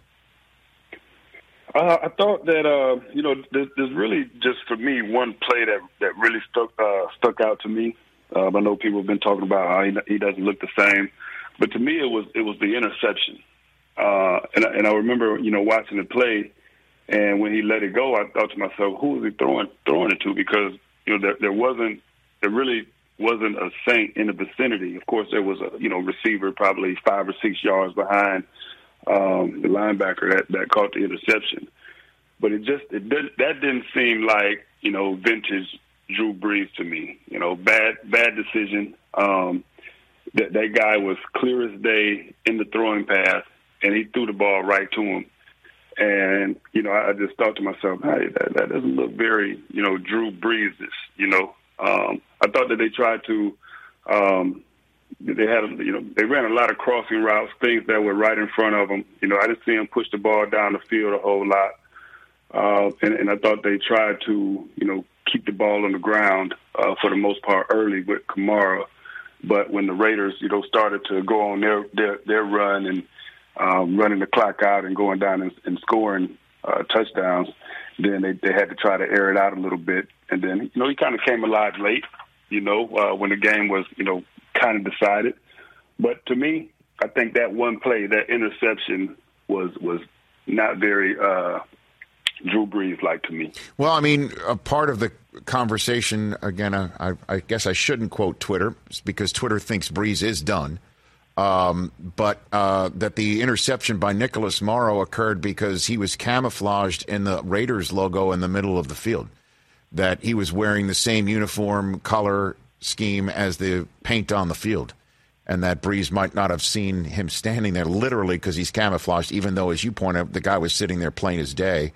[SPEAKER 11] Uh, I thought that, uh, you know, there's, there's really just for me one play that, that really stuck uh, stuck out to me. Um, I know people have been talking about how he, he doesn't look the same, but to me it was it was the interception. Uh, and, I, and I remember, you know, watching the play, and when he let it go, I thought to myself, who was he throwing throwing it to? Because, you know, there, there wasn't there really wasn't a Saint in the vicinity. Of course, there was a, you know, receiver probably five or six yards behind Um, the linebacker that, that caught the interception. But it just it did, that didn't seem like, you know, vintage Drew Brees to me. You know, bad bad decision. Um, that that guy was clear as day in the throwing path, and he threw the ball right to him. And, you know, I just thought to myself, hey, that, that doesn't look very, you know, Drew Brees-ish, you know. Um, I thought that they tried to, um, they had, you know, they ran a lot of crossing routes, things that were right in front of them. You know, I didn't see them push the ball down the field a whole lot. Uh, and, and I thought they tried to, you know, keep the ball on the ground uh, for the most part early with Kamara. But when the Raiders, you know, started to go on their, their, their run and, Um, running the clock out and going down and, and scoring uh, touchdowns, then they, they had to try to air it out a little bit. And then, you know, he kind of came alive late, you know, uh, when the game was, you know, kind of decided. But to me, I think that one play, that interception was was not very uh, Drew Brees-like to me.
[SPEAKER 6] Well, I mean, a part of the conversation, again, I, I guess I shouldn't quote Twitter because Twitter thinks Brees is done. Um, but uh, that the interception by Nicholas Morrow occurred because he was camouflaged in the Raiders logo in the middle of the field, that he was wearing the same uniform color scheme as the paint on the field, and that Brees might not have seen him standing there literally because he's camouflaged, even though, as you point out, the guy was sitting there plain as day.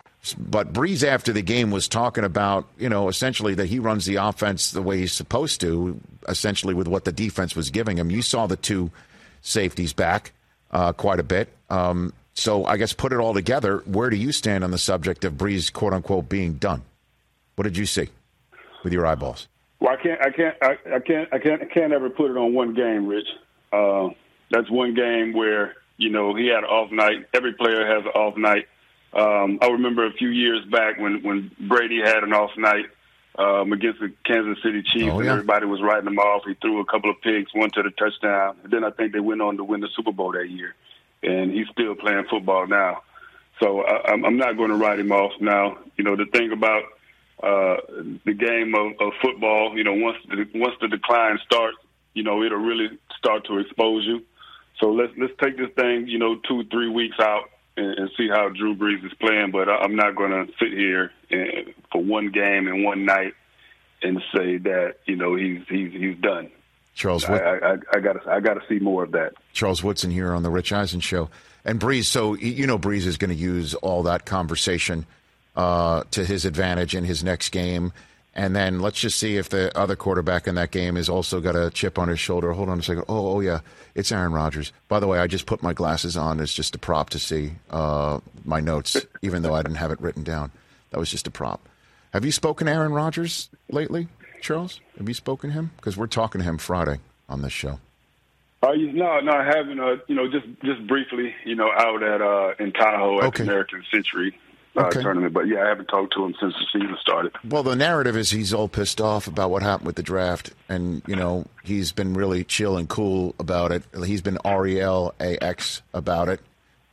[SPEAKER 6] But Brees, after the game, was talking about, you know, essentially that he runs the offense the way he's supposed to, essentially with what the defense was giving him. You saw the two safeties back uh, quite a bit. Um, so I guess put it all together, where do you stand on the subject of Brees, quote unquote, being done? What did you see with your eyeballs?
[SPEAKER 11] Well, I can't, I can't, I, I can't, I can't, I can't ever put it on one game, Rich. Uh, that's one game where, you know, he had an off night. Every player has an off night. Um, I remember a few years back when, when Brady had an off night um, against the Kansas City Chiefs, oh, yeah. and everybody was writing him off. He threw a couple of picks, one to the touchdown. And then I think they went on to win the Super Bowl that year. And he's still playing football now. So I, I'm not going to write him off now. You know, the thing about uh, the game of, of football, you know, once the, once the decline starts, you know, it'll really start to expose you. So let's let's take this thing, you know, two, three weeks out. And, and see how Drew Brees is playing, but I'm not going to sit here and, for one game and one night and say that, you know, he's he's he's done.
[SPEAKER 6] Charles,
[SPEAKER 11] I, I, I got I got to see more of that.
[SPEAKER 6] Charles Woodson here on the Rich Eisen Show, and Brees. So you know, Brees is going to use all that conversation uh, to his advantage in his next game. And then let's just see if the other quarterback in that game has also got a chip on his shoulder. Hold on a second. Oh, oh yeah, it's Aaron Rodgers. By the way, I just put my glasses on. It's just a prop to see uh, my notes, even though I didn't have it written down. That was just a prop. Have you spoken to Aaron Rodgers lately, Charles? Have you spoken to him? Because we're talking to him Friday on this show.
[SPEAKER 11] Uh, no, no, I haven't. Uh, you know, just just briefly, you know, out at uh, in Tahoe at
[SPEAKER 6] okay.
[SPEAKER 11] the American Century. Uh,
[SPEAKER 6] okay.
[SPEAKER 11] tournament, but yeah, I haven't talked to him since the season started.
[SPEAKER 6] Well, the narrative is he's all pissed off about what happened with the draft, and you know he's been really chill and cool about it. He's been R E L A X about it.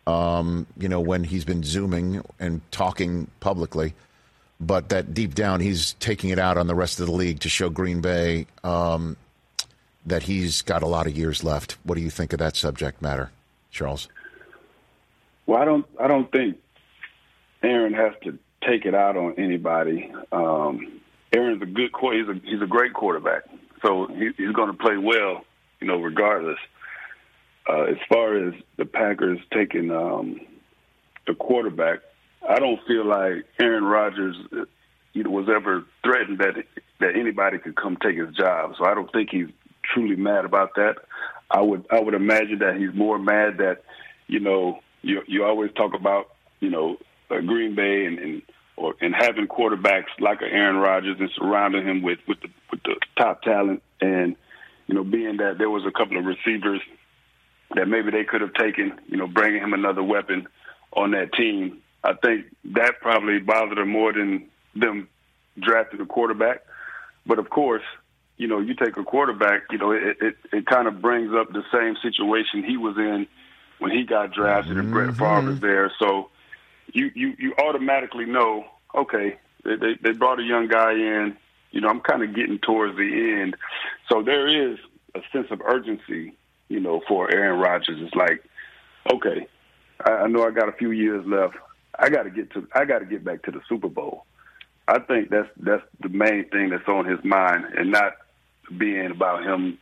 [SPEAKER 6] Um, you know, when he's been Zooming and talking publicly, but that deep down he's taking it out on the rest of the league to show Green Bay um, that he's got a lot of years left. What do you think of that subject matter, Charles?
[SPEAKER 11] Well, I don't. I don't think Aaron has to take it out on anybody. Um, Aaron's a good he's a he's a great quarterback, so he, he's going to play well, you know, regardless. Uh, as far as the Packers taking um, the quarterback, I don't feel like Aaron Rodgers you know, was ever threatened that that anybody could come take his job. So I don't think he's truly mad about that. I would I would imagine that he's more mad that you know you you always talk about you know. Uh, Green Bay and, and or and having quarterbacks like a Aaron Rodgers and surrounding him with with the with the top talent, and you know being that there was a couple of receivers that maybe they could have taken, you know, bringing him another weapon on that team. I think that probably bothered him more than them drafting a quarterback. But of course, you know, you take a quarterback, you know, it it, it kind of brings up the same situation he was in when he got drafted mm-hmm. and Brett Favre was there. So. You, you, you automatically know, okay, they, they, they brought a young guy in. You know, I'm kind of getting towards the end. So there is a sense of urgency, you know, for Aaron Rodgers. It's like, okay, I, I know I got a few years left. I got to get to I got to get back to the Super Bowl. I think that's that's the main thing that's on his mind, and not being about him, you know,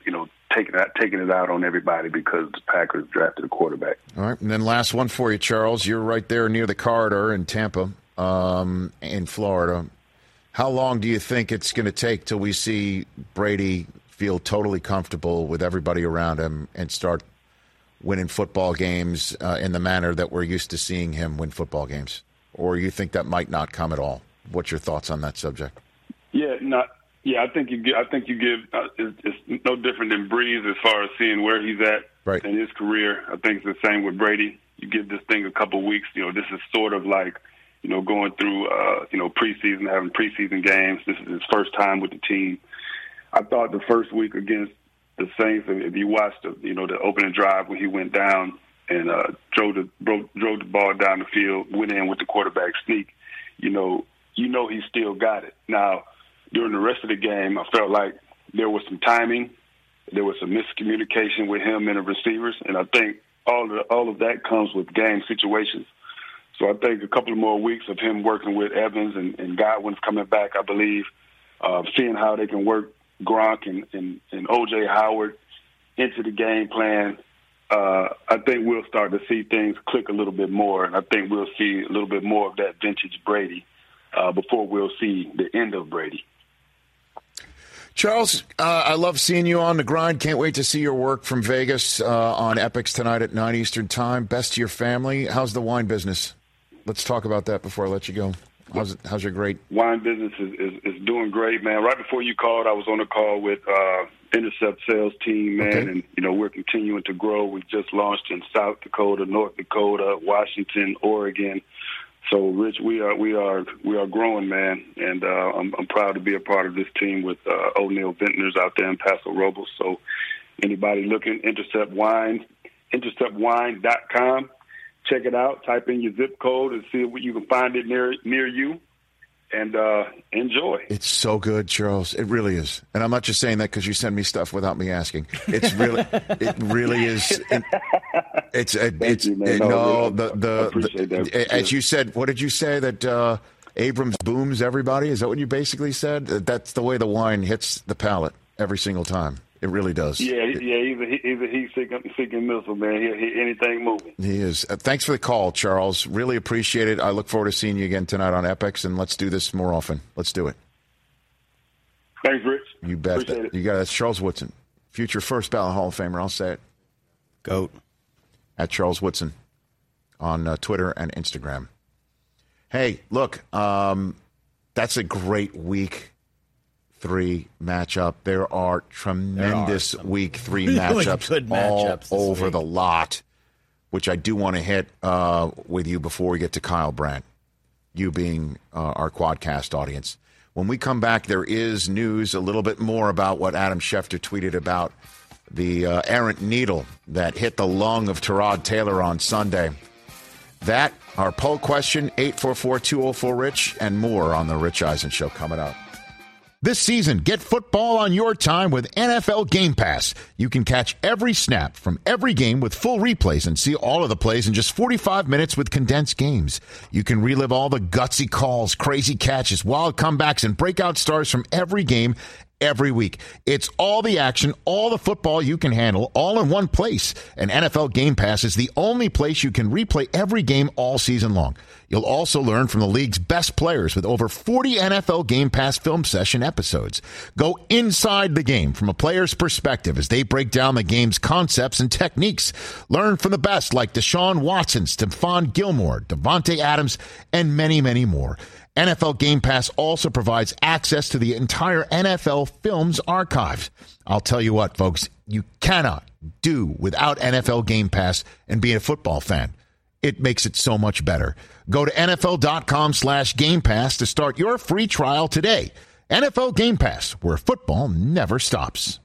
[SPEAKER 11] taking it, taking it out on everybody because the Packers drafted a quarterback.
[SPEAKER 6] All right, and then last one for you, Charles. You're right there near the corridor in Tampa, um, in Florida. How long do you think it's going to take till we see Brady feel totally comfortable with everybody around him and start winning football games uh, in the manner that we're used to seeing him win football games? Or you think that might not come at all? What's your thoughts on that subject?
[SPEAKER 11] Yeah, not. Yeah, I think you. I think you give. Uh, it's, it's no different than Breeze as far as seeing where he's at
[SPEAKER 6] right.
[SPEAKER 11] in his career. I think it's the same with Brady. You give this thing a couple weeks. You know, this is sort of like, you know, going through, uh, you know, preseason, having preseason games. This is his first time with the team. I thought the first week against the Saints, if you watched, the, you know, the opening drive when he went down and uh, drove the drove, drove the ball down the field, went in with the quarterback sneak. You know, you know he still got it. Now, during the rest of the game, I felt like there was some timing, there was some miscommunication with him and the receivers, and I think all of all of that comes with game situations. So I think a couple of more weeks of him working with Evans and, and Godwin's coming back, I believe, uh, seeing how they can work Gronk and, and, and O J Howard into the game plan, uh, I think we'll start to see things click a little bit more, and I think we'll see a little bit more of that vintage Brady uh, before we'll see the end of Brady.
[SPEAKER 6] Charles, uh, I love seeing you on the grind. Can't wait to see your work from Vegas uh, on Epix tonight at nine Eastern Time. Best to your family. How's the wine business? Let's talk about that before I let you go. How's it, how's your great
[SPEAKER 11] wine business is, is, is doing great, man. Right before you called, I was on a call with uh, Intercept sales team, man, okay. and you know we're continuing to grow. We just launched in South Dakota, North Dakota, Washington, Oregon. So, Rich, we are we are we are growing, man, and uh, I'm, I'm proud to be a part of this team with uh, O'Neill Vintners out there in Paso Robles. So, anybody looking, Intercept Wine, intercept wine dot com. Check it out. Type in your zip code and see if you can find it near near you, and uh, enjoy.
[SPEAKER 6] It's so good, Charles. It really is. And I'm not just saying that because you send me stuff without me asking. It's really, it really is. It, it's it, it's
[SPEAKER 11] you,
[SPEAKER 6] it,
[SPEAKER 11] no,
[SPEAKER 6] no
[SPEAKER 11] really,
[SPEAKER 6] the the, the as you said. What did you say that uh, Abrams booms everybody? Is that what you basically said? That's the way the wine hits the palate every single time. It really does.
[SPEAKER 11] Yeah, yeah, he's a, he's a heat-seeking seeking missile, man. He, he, anything moving.
[SPEAKER 6] He is. Uh, thanks for the call, Charles. Really appreciate it. I look forward to seeing you again tonight on Epix, and let's do this more often. Let's do it.
[SPEAKER 11] Thanks, Rich.
[SPEAKER 6] You bet.
[SPEAKER 11] Appreciate it.
[SPEAKER 6] You got it. That's Charles Woodson, future first ballot Hall of Famer. I'll say it.
[SPEAKER 9] Goat.
[SPEAKER 6] At Charles Woodson on uh, Twitter and Instagram. Hey, look, um, that's a great week three matchup. There are tremendous there are week three really matchups, good matchups all over week. The lot, which I do want to hit uh, with you before we get to Kyle Brandt, you being uh, our Quadcast audience. When we come back, there is news a little bit more about what Adam Schefter tweeted about the uh, errant needle that hit the lung of Tyrod Taylor on Sunday. That, our poll question, eight four four, two oh four, RICH, and more on the Rich Eisen Show coming up. This season, get football on your time with N F L Game Pass. You can catch every snap from every game with full replays and see all of the plays in just forty-five minutes with condensed games. You can relive all the gutsy calls, crazy catches, wild comebacks, and breakout stars from every game every week. It's all the action, all the football you can handle, all in one place. And N F L Game Pass is the only place you can replay every game all season long. You'll also learn from the league's best players with over forty N F L Game Pass film session episodes. Go inside the game from a player's perspective as they break down the game's concepts and techniques. Learn from the best like Deshaun Watson, Stephon Gilmore, Devontae Adams, and many, many more. N F L Game Pass also provides access to the entire N F L Films archive. I'll tell you what, folks, you cannot do without N F L Game Pass and be a football fan. It makes it so much better. Go to nfl.com slash Game Pass to start your free trial today. N F L Game Pass, where football never stops.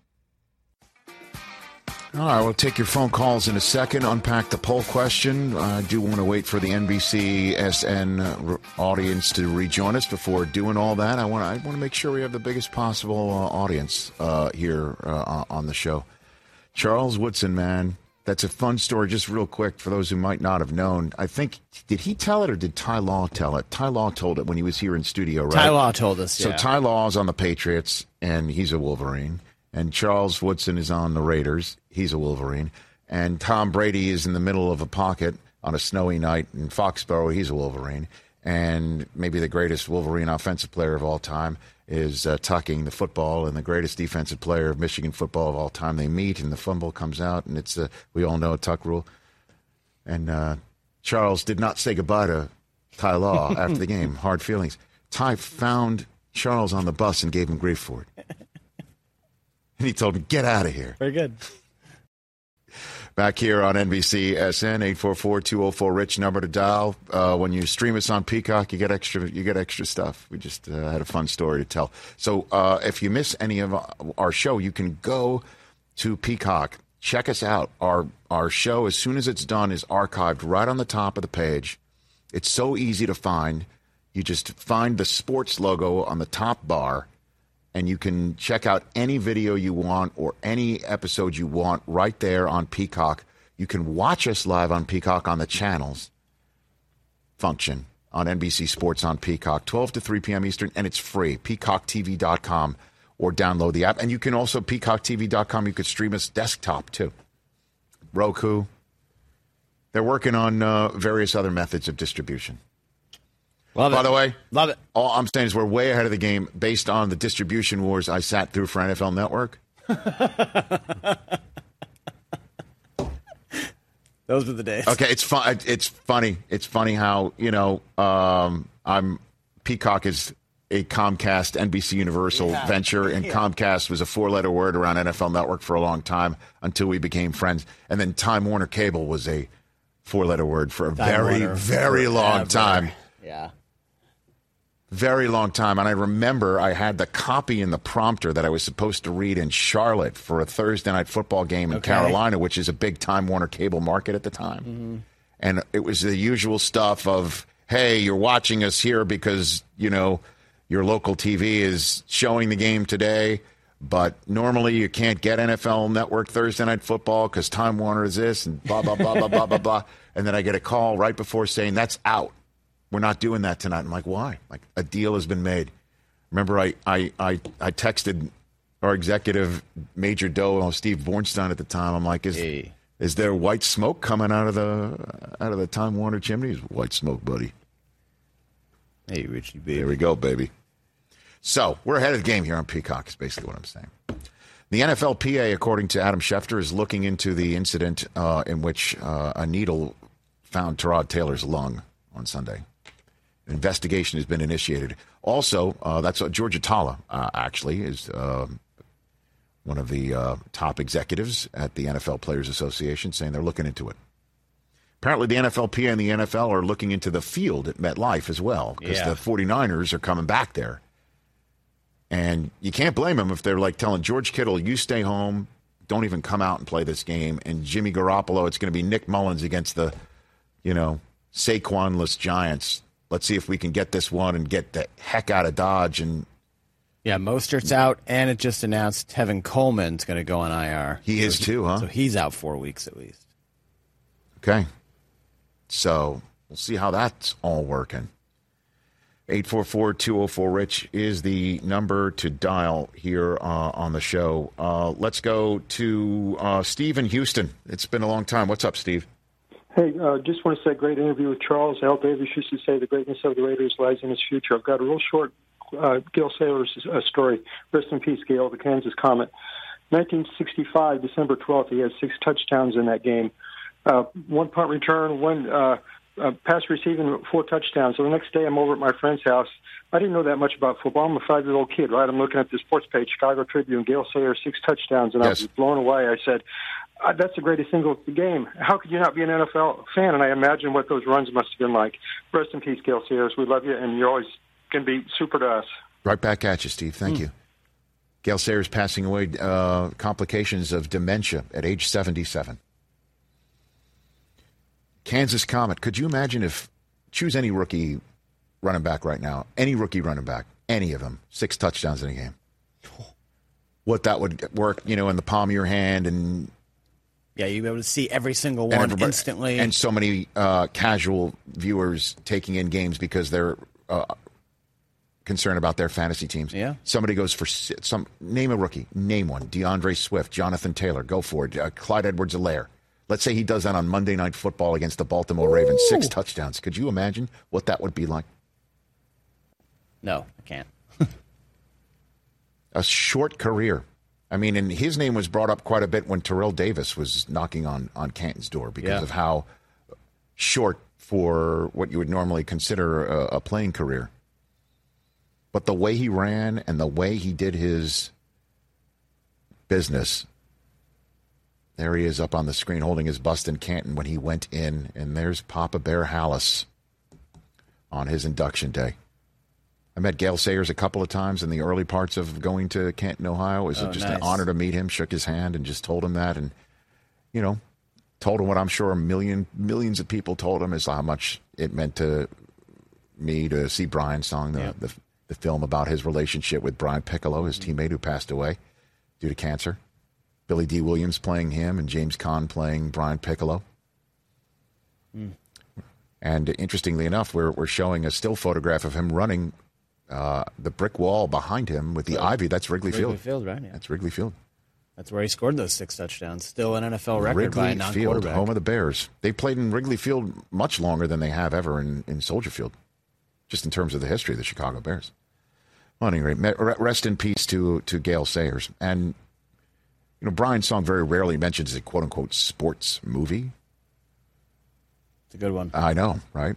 [SPEAKER 6] All right, we'll take your phone calls in a second, unpack the poll question. I do want to wait for the N B C S N audience to rejoin us before doing all that. I want to, I want to make sure we have the biggest possible uh, audience uh, here uh, on the show. Charles Woodson, man, that's a fun story. Just real quick, for those who might not have known, I think, did he tell it or did Ty Law tell it? Ty Law told it when he was here in studio, right?
[SPEAKER 9] Ty Law told us, yeah.
[SPEAKER 6] So Ty Law is on the Patriots, and he's a Wolverine. And Charles Woodson is on the Raiders. He's a Wolverine. And Tom Brady is in the middle of a pocket on a snowy night in Foxborough. He's a Wolverine. And maybe the greatest Wolverine offensive player of all time is uh, tucking the football, and the greatest defensive player of Michigan football of all time. They meet, and the fumble comes out, and it's uh, we all know a tuck rule. And uh, Charles did not say goodbye to Ty Law after the game. Hard feelings. Ty found Charles on the bus and gave him grief for it. And he told him, get out of here.
[SPEAKER 9] Very good.
[SPEAKER 6] Back here on N B C S N, eight four four, two oh four, RICH, number to dial. Uh, when you stream us on Peacock, you get extra you get extra stuff. We just uh, had a fun story to tell. So uh, if you miss any of our show, you can go to Peacock. Check us out. Our, our show, as soon as it's done, is archived right on the top of the page. It's so easy to find. You just find the sports logo on the top bar, and you can check out any video you want or any episode you want right there on Peacock. You can watch us live on Peacock on the channels function on N B C Sports on Peacock, twelve to three p.m. Eastern, and it's free. peacock t v dot com, or download the app. And you can also, peacock t v dot com, you could stream us desktop too. Roku. They're working on uh, various other methods of distribution.
[SPEAKER 9] Love it.
[SPEAKER 6] By the way,
[SPEAKER 9] love it.
[SPEAKER 6] All I'm saying is we're way ahead of the game based on the distribution wars I sat through for N F L Network.
[SPEAKER 9] Those were the days.
[SPEAKER 6] Okay, it's fun. It's funny. It's funny how, you know, um, I'm Peacock is a Comcast N B C Universal yeah. venture, and yeah. Comcast was a four-letter word around N F L Network for a long time until we became friends. And then Time Warner Cable was a four-letter word for a Time very, Warner very forever. long time.
[SPEAKER 9] Yeah.
[SPEAKER 6] Very long time. And I remember I had the copy in the prompter that I was supposed to read in Charlotte for a Thursday night football game in okay. Carolina, which is a big Time Warner Cable market at the time. Mm-hmm. And it was the usual stuff of, hey, you're watching us here because, you know, your local T V is showing the game today, but normally you can't get N F L Network Thursday night football because Time Warner is this and blah, blah, blah, blah, blah, blah, blah. And then I get a call right before saying that's out. We're not doing that tonight. I'm like, why? Like, a deal has been made. Remember, I I I, I texted our executive, Major Doe, Steve Bornstein at the time. I'm like, is hey. is there white smoke coming out of the out of the Time Warner chimneys? White smoke, buddy.
[SPEAKER 9] Hey, Richie, baby.
[SPEAKER 6] There we go, baby. So we're ahead of the game here on Peacock. Is basically what I'm saying. The N F L P A, according to Adam Schefter, is looking into the incident uh, in which uh, a needle found Tyrod Taylor's lung on Sunday. An investigation has been initiated. Also, uh, that's uh, Georgia Talla, uh, actually, is uh, one of the uh, top executives at the N F L Players Association, saying they're looking into it. Apparently, the N F L P A and the N F L are looking into the field at MetLife as well, because yeah. the 49ers are coming back there. And you can't blame them if they're like telling George Kittle, you stay home, don't even come out and play this game. And Jimmy Garoppolo, it's going to be Nick Mullins against the, you know, Saquon-less Giants. Let's see if we can get this one and get the heck out of Dodge. And
[SPEAKER 9] yeah, Mostert's out, and it just announced Tevin Coleman's going to go on I R.
[SPEAKER 6] He so is
[SPEAKER 9] he,
[SPEAKER 6] too, huh?
[SPEAKER 9] So he's out four weeks at least.
[SPEAKER 6] Okay. So we'll see how that's all working. eight four four, two oh four, RICH is the number to dial here uh, on the show. Uh, let's go to uh, Steve in Houston. It's been a long time. What's up, Steve?
[SPEAKER 12] Hey, uh, just want to say great interview with Charles. Al Davis used to say the greatness of the Raiders lies in its future. I've got a real short uh, Gale Sayers uh, story. Rest in peace, Gale, the Kansas Comet. nineteen sixty-five, December twelfth, he had six touchdowns in that game. Uh, one punt return, one uh, uh, pass receiving, four touchdowns. So the next day I'm over at my friend's house. I didn't know that much about football. I'm a five-year-old kid, right? I'm looking at the sports page, Chicago Tribune, Gale Sayers, six touchdowns, and yes. I was blown away. I said, Uh, that's the greatest single game. How could you not be an N F L fan? And I imagine what those runs must have been like. Rest in peace, Gale Sayers. We love you, and you're always going to be super to us.
[SPEAKER 6] Right back at you, Steve. Thank mm. you. Gale Sayers passing away, uh, complications of dementia at age seventy-seven. Kansas Comet. Could you imagine if, choose any rookie running back right now, any rookie running back, any of them, six touchdowns in a game. What that would work, you know, in the palm of your hand and...
[SPEAKER 9] Yeah, you'd be able to see every single one instantly.
[SPEAKER 6] And so many uh, casual viewers taking in games because they're uh, concern about their fantasy teams.
[SPEAKER 9] Yeah.
[SPEAKER 6] Somebody goes for some, name a rookie, name one. DeAndre Swift, Jonathan Taylor, go for it. Uh, Clyde Edwards-Helaire. Let's say he does that on Monday Night Football against the Baltimore Ooh. Ravens, six touchdowns. Could you imagine what that would be like?
[SPEAKER 9] No, I can't.
[SPEAKER 6] A short career. I mean, and his name was brought up quite a bit when Terrell Davis was knocking on, on Canton's door because
[SPEAKER 9] yeah.
[SPEAKER 6] of how short for what you would normally consider a, a playing career. But the way he ran and the way he did his business, there he is up on the screen holding his bust in Canton when he went in, and there's Papa Bear Hallis on his induction day. I met Gale Sayers a couple of times in the early parts of going to Canton, Ohio. It was
[SPEAKER 9] oh,
[SPEAKER 6] just
[SPEAKER 9] nice.
[SPEAKER 6] an honor to meet him, shook his hand, and just told him that. And, you know, told him what I'm sure a million, millions of people told him is how much it meant to me to see Brian Song, the, yeah. the, the film about his relationship with Brian Piccolo, his mm-hmm. teammate who passed away due to cancer. Billy D. Williams playing him and James Caan playing Brian Piccolo. Mm. And interestingly enough, we're, we're showing a still photograph of him running uh, the brick wall behind him with the right. ivy. That's Wrigley,
[SPEAKER 9] Wrigley
[SPEAKER 6] Field.
[SPEAKER 9] Field, right? Yeah.
[SPEAKER 6] That's Wrigley Field.
[SPEAKER 9] That's where he scored those six touchdowns. Still an N F L record
[SPEAKER 6] Wrigley
[SPEAKER 9] by a non-quarterback.
[SPEAKER 6] Field, home of the Bears. They played in Wrigley Field much longer than they have ever in, in Soldier Field, just in terms of the history of the Chicago Bears. Well, anyway, rest in peace to to Gale Sayers. And, you know, Brian Song very rarely mentions a quote-unquote sports movie.
[SPEAKER 9] It's a good one.
[SPEAKER 6] I know, right?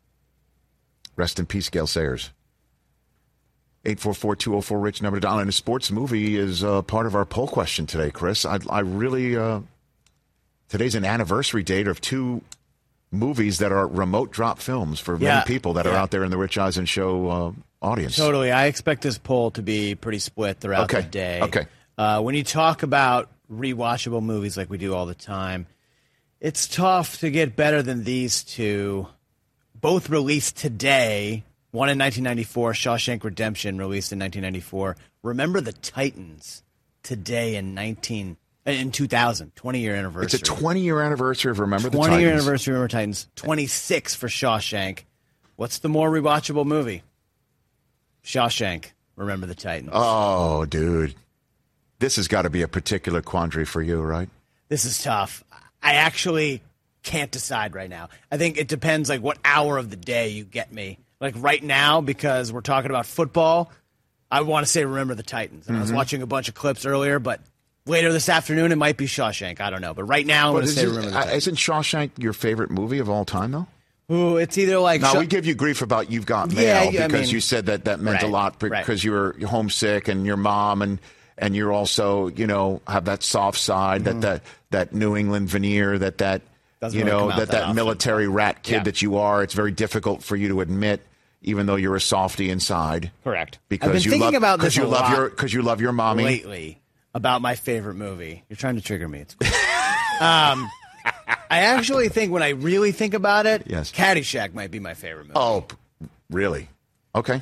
[SPEAKER 6] Rest in peace, Gale Sayers. eight four four, two oh four, RICH, number to dial. And a sports movie is uh, part of our poll question today, Chris. I, I really, uh, today's an anniversary date of two movies that are remote drop films for
[SPEAKER 9] yeah,
[SPEAKER 6] many people that
[SPEAKER 9] yeah.
[SPEAKER 6] are out there in the Rich Eisen Show uh, audience.
[SPEAKER 9] Totally. I expect this poll to be pretty split throughout
[SPEAKER 6] okay.
[SPEAKER 9] the day.
[SPEAKER 6] Okay.
[SPEAKER 9] Uh, when you talk about rewatchable movies like we do all the time, it's tough to get better than these two. Both released today. One in nineteen ninety-four, Shawshank Redemption, released in nineteen ninety-four. Remember the Titans today in nineteen in two thousand, twenty-year anniversary.
[SPEAKER 6] It's a twenty-year anniversary of Remember the Titans.
[SPEAKER 9] twenty-year anniversary of Remember the Titans. twenty-six for Shawshank. What's the more rewatchable movie? Shawshank, Remember the Titans.
[SPEAKER 6] Oh, dude. This has got to be a particular quandary for you, right?
[SPEAKER 9] This is tough. I actually can't decide right now. I think it depends, like, what hour of the day you get me. Like, right now, because we're talking about football, I want to say Remember the Titans. And mm-hmm. I was watching a bunch of clips earlier, but later this afternoon, it might be Shawshank. I don't know. But right now, I'm going to say Remember the Titans.
[SPEAKER 6] Isn't Shawshank your favorite movie of all time, though?
[SPEAKER 9] Ooh, it's either like...
[SPEAKER 6] Now,
[SPEAKER 9] Sh-
[SPEAKER 6] we give you grief about You've Got Mail
[SPEAKER 9] yeah,
[SPEAKER 6] because
[SPEAKER 9] I mean,
[SPEAKER 6] you said that that meant
[SPEAKER 9] right,
[SPEAKER 6] a lot because
[SPEAKER 9] right.
[SPEAKER 6] you were homesick and your mom and... And you're also, you know, have that soft side, mm-hmm. that, that that New England veneer, that that
[SPEAKER 9] Doesn't
[SPEAKER 6] you
[SPEAKER 9] really
[SPEAKER 6] know,
[SPEAKER 9] come out
[SPEAKER 6] that
[SPEAKER 9] that
[SPEAKER 6] that
[SPEAKER 9] often.
[SPEAKER 6] military rat kid
[SPEAKER 9] Yeah.
[SPEAKER 6] that you are. It's very difficult for you to admit, even though you're a softie inside.
[SPEAKER 9] Correct.
[SPEAKER 6] Because
[SPEAKER 9] I've been
[SPEAKER 6] you
[SPEAKER 9] thinking
[SPEAKER 6] love,
[SPEAKER 9] about this
[SPEAKER 6] you
[SPEAKER 9] a
[SPEAKER 6] love
[SPEAKER 9] lot
[SPEAKER 6] your because you love your mommy
[SPEAKER 9] lately about my favorite movie. You're trying to trigger me. It's cool. um, I actually think when I really think about it,
[SPEAKER 6] yes.
[SPEAKER 9] Caddyshack might be my favorite movie.
[SPEAKER 6] Oh, really? Okay.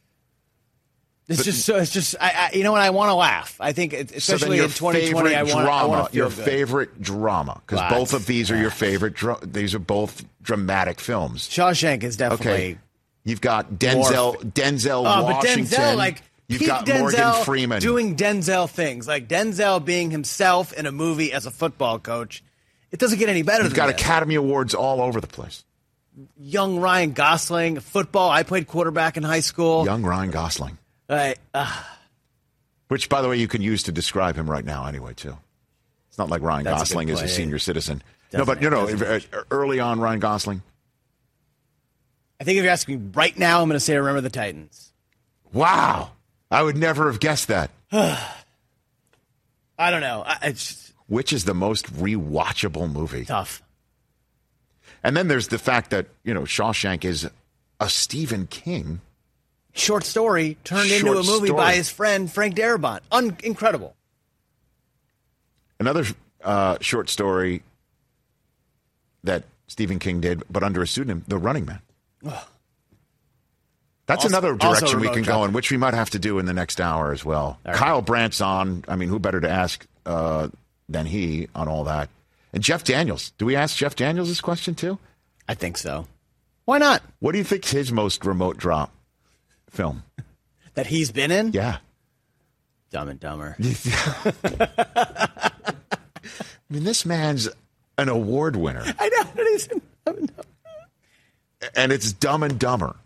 [SPEAKER 9] It's
[SPEAKER 6] But-
[SPEAKER 9] just so. It's just. I, I. You know what? I want to laugh. I think, it,
[SPEAKER 6] So then
[SPEAKER 9] especially
[SPEAKER 6] your
[SPEAKER 9] in twenty twenty,
[SPEAKER 6] favorite
[SPEAKER 9] I want.
[SPEAKER 6] drama,
[SPEAKER 9] I want to feel
[SPEAKER 6] your
[SPEAKER 9] good.
[SPEAKER 6] favorite drama, because
[SPEAKER 9] Wow.
[SPEAKER 6] both of these are your favorite. Dra- these are both dramatic films.
[SPEAKER 9] Shawshank is definitely.
[SPEAKER 6] Okay, you've got Denzel,
[SPEAKER 9] More-
[SPEAKER 6] Denzel
[SPEAKER 9] Oh, but
[SPEAKER 6] Washington.
[SPEAKER 9] Denzel, like
[SPEAKER 6] you've
[SPEAKER 9] peak
[SPEAKER 6] got
[SPEAKER 9] Denzel
[SPEAKER 6] Morgan Freeman
[SPEAKER 9] doing Denzel things, like Denzel being himself in a movie as a football coach. It doesn't get any better.
[SPEAKER 6] You've
[SPEAKER 9] than
[SPEAKER 6] got
[SPEAKER 9] this.
[SPEAKER 6] Academy Awards all over the place.
[SPEAKER 9] Young Ryan Gosling, football. I played quarterback in high school.
[SPEAKER 6] Young Ryan Gosling,
[SPEAKER 9] I, uh,
[SPEAKER 6] which, by the way, you can use to describe him right now, anyway. Too. It's not like Ryan
[SPEAKER 9] That's a
[SPEAKER 6] Gosling
[SPEAKER 9] good
[SPEAKER 6] is a
[SPEAKER 9] play.
[SPEAKER 6] senior citizen.
[SPEAKER 9] Doesn't
[SPEAKER 6] no, but
[SPEAKER 9] it?
[SPEAKER 6] you know,
[SPEAKER 9] Doesn't
[SPEAKER 6] uh, early on, Ryan Gosling.
[SPEAKER 9] I think if you're asking me right now, I'm going to say Remember the Titans.
[SPEAKER 6] Wow, I would never have guessed that.
[SPEAKER 9] I don't know. I, it's just
[SPEAKER 6] Which is the most rewatchable movie?
[SPEAKER 9] tough.
[SPEAKER 6] And then there's the fact that, you know, Shawshank is a Stephen King.
[SPEAKER 9] Short story turned
[SPEAKER 6] Short
[SPEAKER 9] into a movie
[SPEAKER 6] story.
[SPEAKER 9] by his friend Frank Darabont. Un- incredible.
[SPEAKER 6] Another uh, short story that Stephen King did, but under a pseudonym, The Running Man. That's
[SPEAKER 9] Also-
[SPEAKER 6] another
[SPEAKER 9] also
[SPEAKER 6] direction we
[SPEAKER 9] remote
[SPEAKER 6] can
[SPEAKER 9] drop.
[SPEAKER 6] go in, which we might have to do in the next hour as well.
[SPEAKER 9] All right.
[SPEAKER 6] Kyle Brandt's on. I mean, who better to ask uh, than he on all that? And Jeff Daniels. Do we ask Jeff Daniels this question too?
[SPEAKER 9] I think so. Why not?
[SPEAKER 6] What do you think's his most remote drop film?
[SPEAKER 9] That he's been in?
[SPEAKER 6] Yeah.
[SPEAKER 9] Dumb and Dumber.
[SPEAKER 6] I mean, this man's an award winner.
[SPEAKER 9] I know. It is Dumb and Dumber.
[SPEAKER 6] And it's Dumb and Dumber.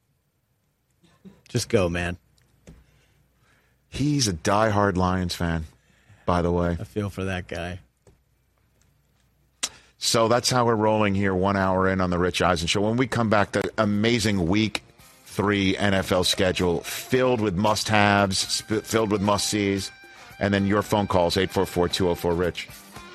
[SPEAKER 9] Just go, man.
[SPEAKER 6] He's a diehard Lions fan, by the way.
[SPEAKER 9] I feel for that guy.
[SPEAKER 6] So that's how we're rolling here, one hour in on the Rich Eisen Show. When we come back, the amazing week three N F L schedule filled with must-haves, sp- filled with must-sees, and then your phone calls, eight four four, two oh four, RICH.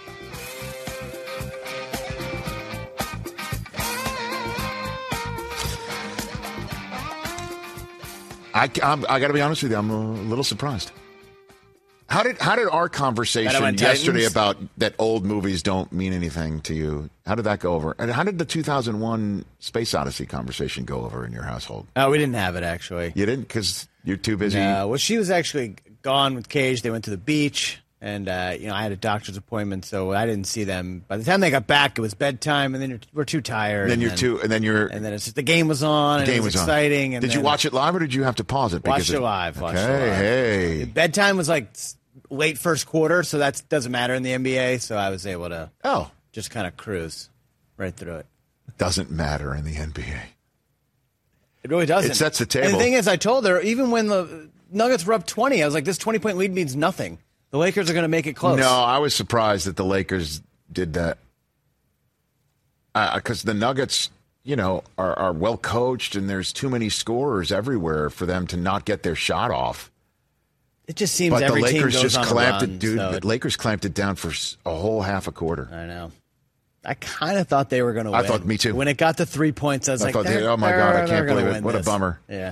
[SPEAKER 6] I, I'm, I got to be honest with you, I'm a little surprised. How did how did our conversation yesterday about that old movies don't mean anything to you, how did that go over? And how did the two thousand one Space Odyssey conversation go over in your household?
[SPEAKER 9] Oh, we didn't have it, actually.
[SPEAKER 6] You didn't? Because you're too busy?
[SPEAKER 9] No, well, she was actually gone with Cage. They went to the beach, and uh, you know, I had a doctor's appointment, so I didn't see them. By the time they got back, it was bedtime, and then you're, we're too tired.
[SPEAKER 6] And then
[SPEAKER 9] and
[SPEAKER 6] you're
[SPEAKER 9] then,
[SPEAKER 6] too, and then you're,
[SPEAKER 9] and then it's just the game was on,
[SPEAKER 6] the
[SPEAKER 9] and
[SPEAKER 6] game
[SPEAKER 9] it was,
[SPEAKER 6] was
[SPEAKER 9] exciting.
[SPEAKER 6] On.
[SPEAKER 9] And
[SPEAKER 6] did
[SPEAKER 9] then,
[SPEAKER 6] you watch it live, or did you have to pause it?
[SPEAKER 9] Watched
[SPEAKER 6] it,
[SPEAKER 9] it live. Watched
[SPEAKER 6] okay,
[SPEAKER 9] it live.
[SPEAKER 6] Hey,
[SPEAKER 9] bedtime was like late first quarter, so that doesn't matter in the N B A. So I was able to
[SPEAKER 6] oh
[SPEAKER 9] just kind of cruise right through it.
[SPEAKER 6] Doesn't matter in the N B A.
[SPEAKER 9] It really doesn't.
[SPEAKER 6] It sets the table.
[SPEAKER 9] And the thing is, I told her even when the Nuggets were up twenty, I was like, "This twenty-point lead means nothing. The Lakers are going to make it close."
[SPEAKER 6] No, I was surprised that the Lakers did that because uh, the Nuggets, you know, are, are well coached, and there's too many scorers everywhere for them to not get their shot off.
[SPEAKER 9] It just seems
[SPEAKER 6] but
[SPEAKER 9] every
[SPEAKER 6] the Lakers
[SPEAKER 9] team goes
[SPEAKER 6] just
[SPEAKER 9] on
[SPEAKER 6] clamped
[SPEAKER 9] a run,
[SPEAKER 6] it, dude.
[SPEAKER 9] so
[SPEAKER 6] The
[SPEAKER 9] it,
[SPEAKER 6] Lakers clamped it down for a whole half a quarter.
[SPEAKER 9] I know. I kind of thought they were going to win.
[SPEAKER 6] I thought, me too.
[SPEAKER 9] When it got to three points, I was
[SPEAKER 6] I
[SPEAKER 9] like,
[SPEAKER 6] thought, oh my god, I can't believe it! What
[SPEAKER 9] this.
[SPEAKER 6] a bummer.
[SPEAKER 9] Yeah,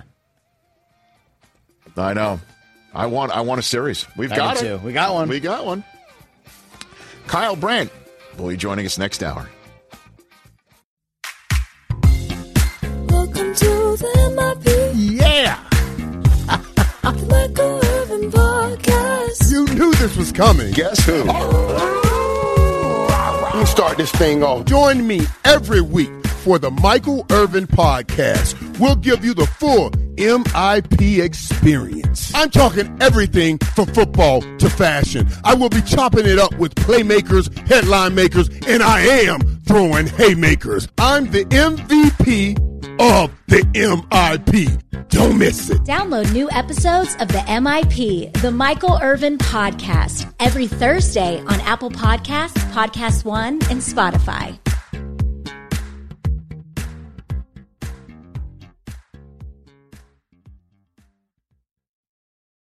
[SPEAKER 6] I know. I want. I want a series. We've
[SPEAKER 9] I
[SPEAKER 6] got
[SPEAKER 9] do
[SPEAKER 6] it.
[SPEAKER 9] Too. We got one.
[SPEAKER 6] We got one. Kyle Brandt will be joining us next hour.
[SPEAKER 13] Welcome to the M I P.
[SPEAKER 14] Yeah.
[SPEAKER 13] The Michael Irvin Podcast.
[SPEAKER 14] You knew this was coming.
[SPEAKER 6] Guess who?
[SPEAKER 14] We'll start this thing off. Join me every week for the Michael Irvin Podcast. We'll give you the full M I P experience. I'm talking everything from football to fashion. I will be chopping it up with playmakers, headline makers, and I am throwing haymakers. I'm the M V P of the M I P. Don't miss it.
[SPEAKER 15] Download new episodes of the M I P, the Michael Irvin Podcast, every Thursday on Apple Podcasts, Podcast One, and Spotify.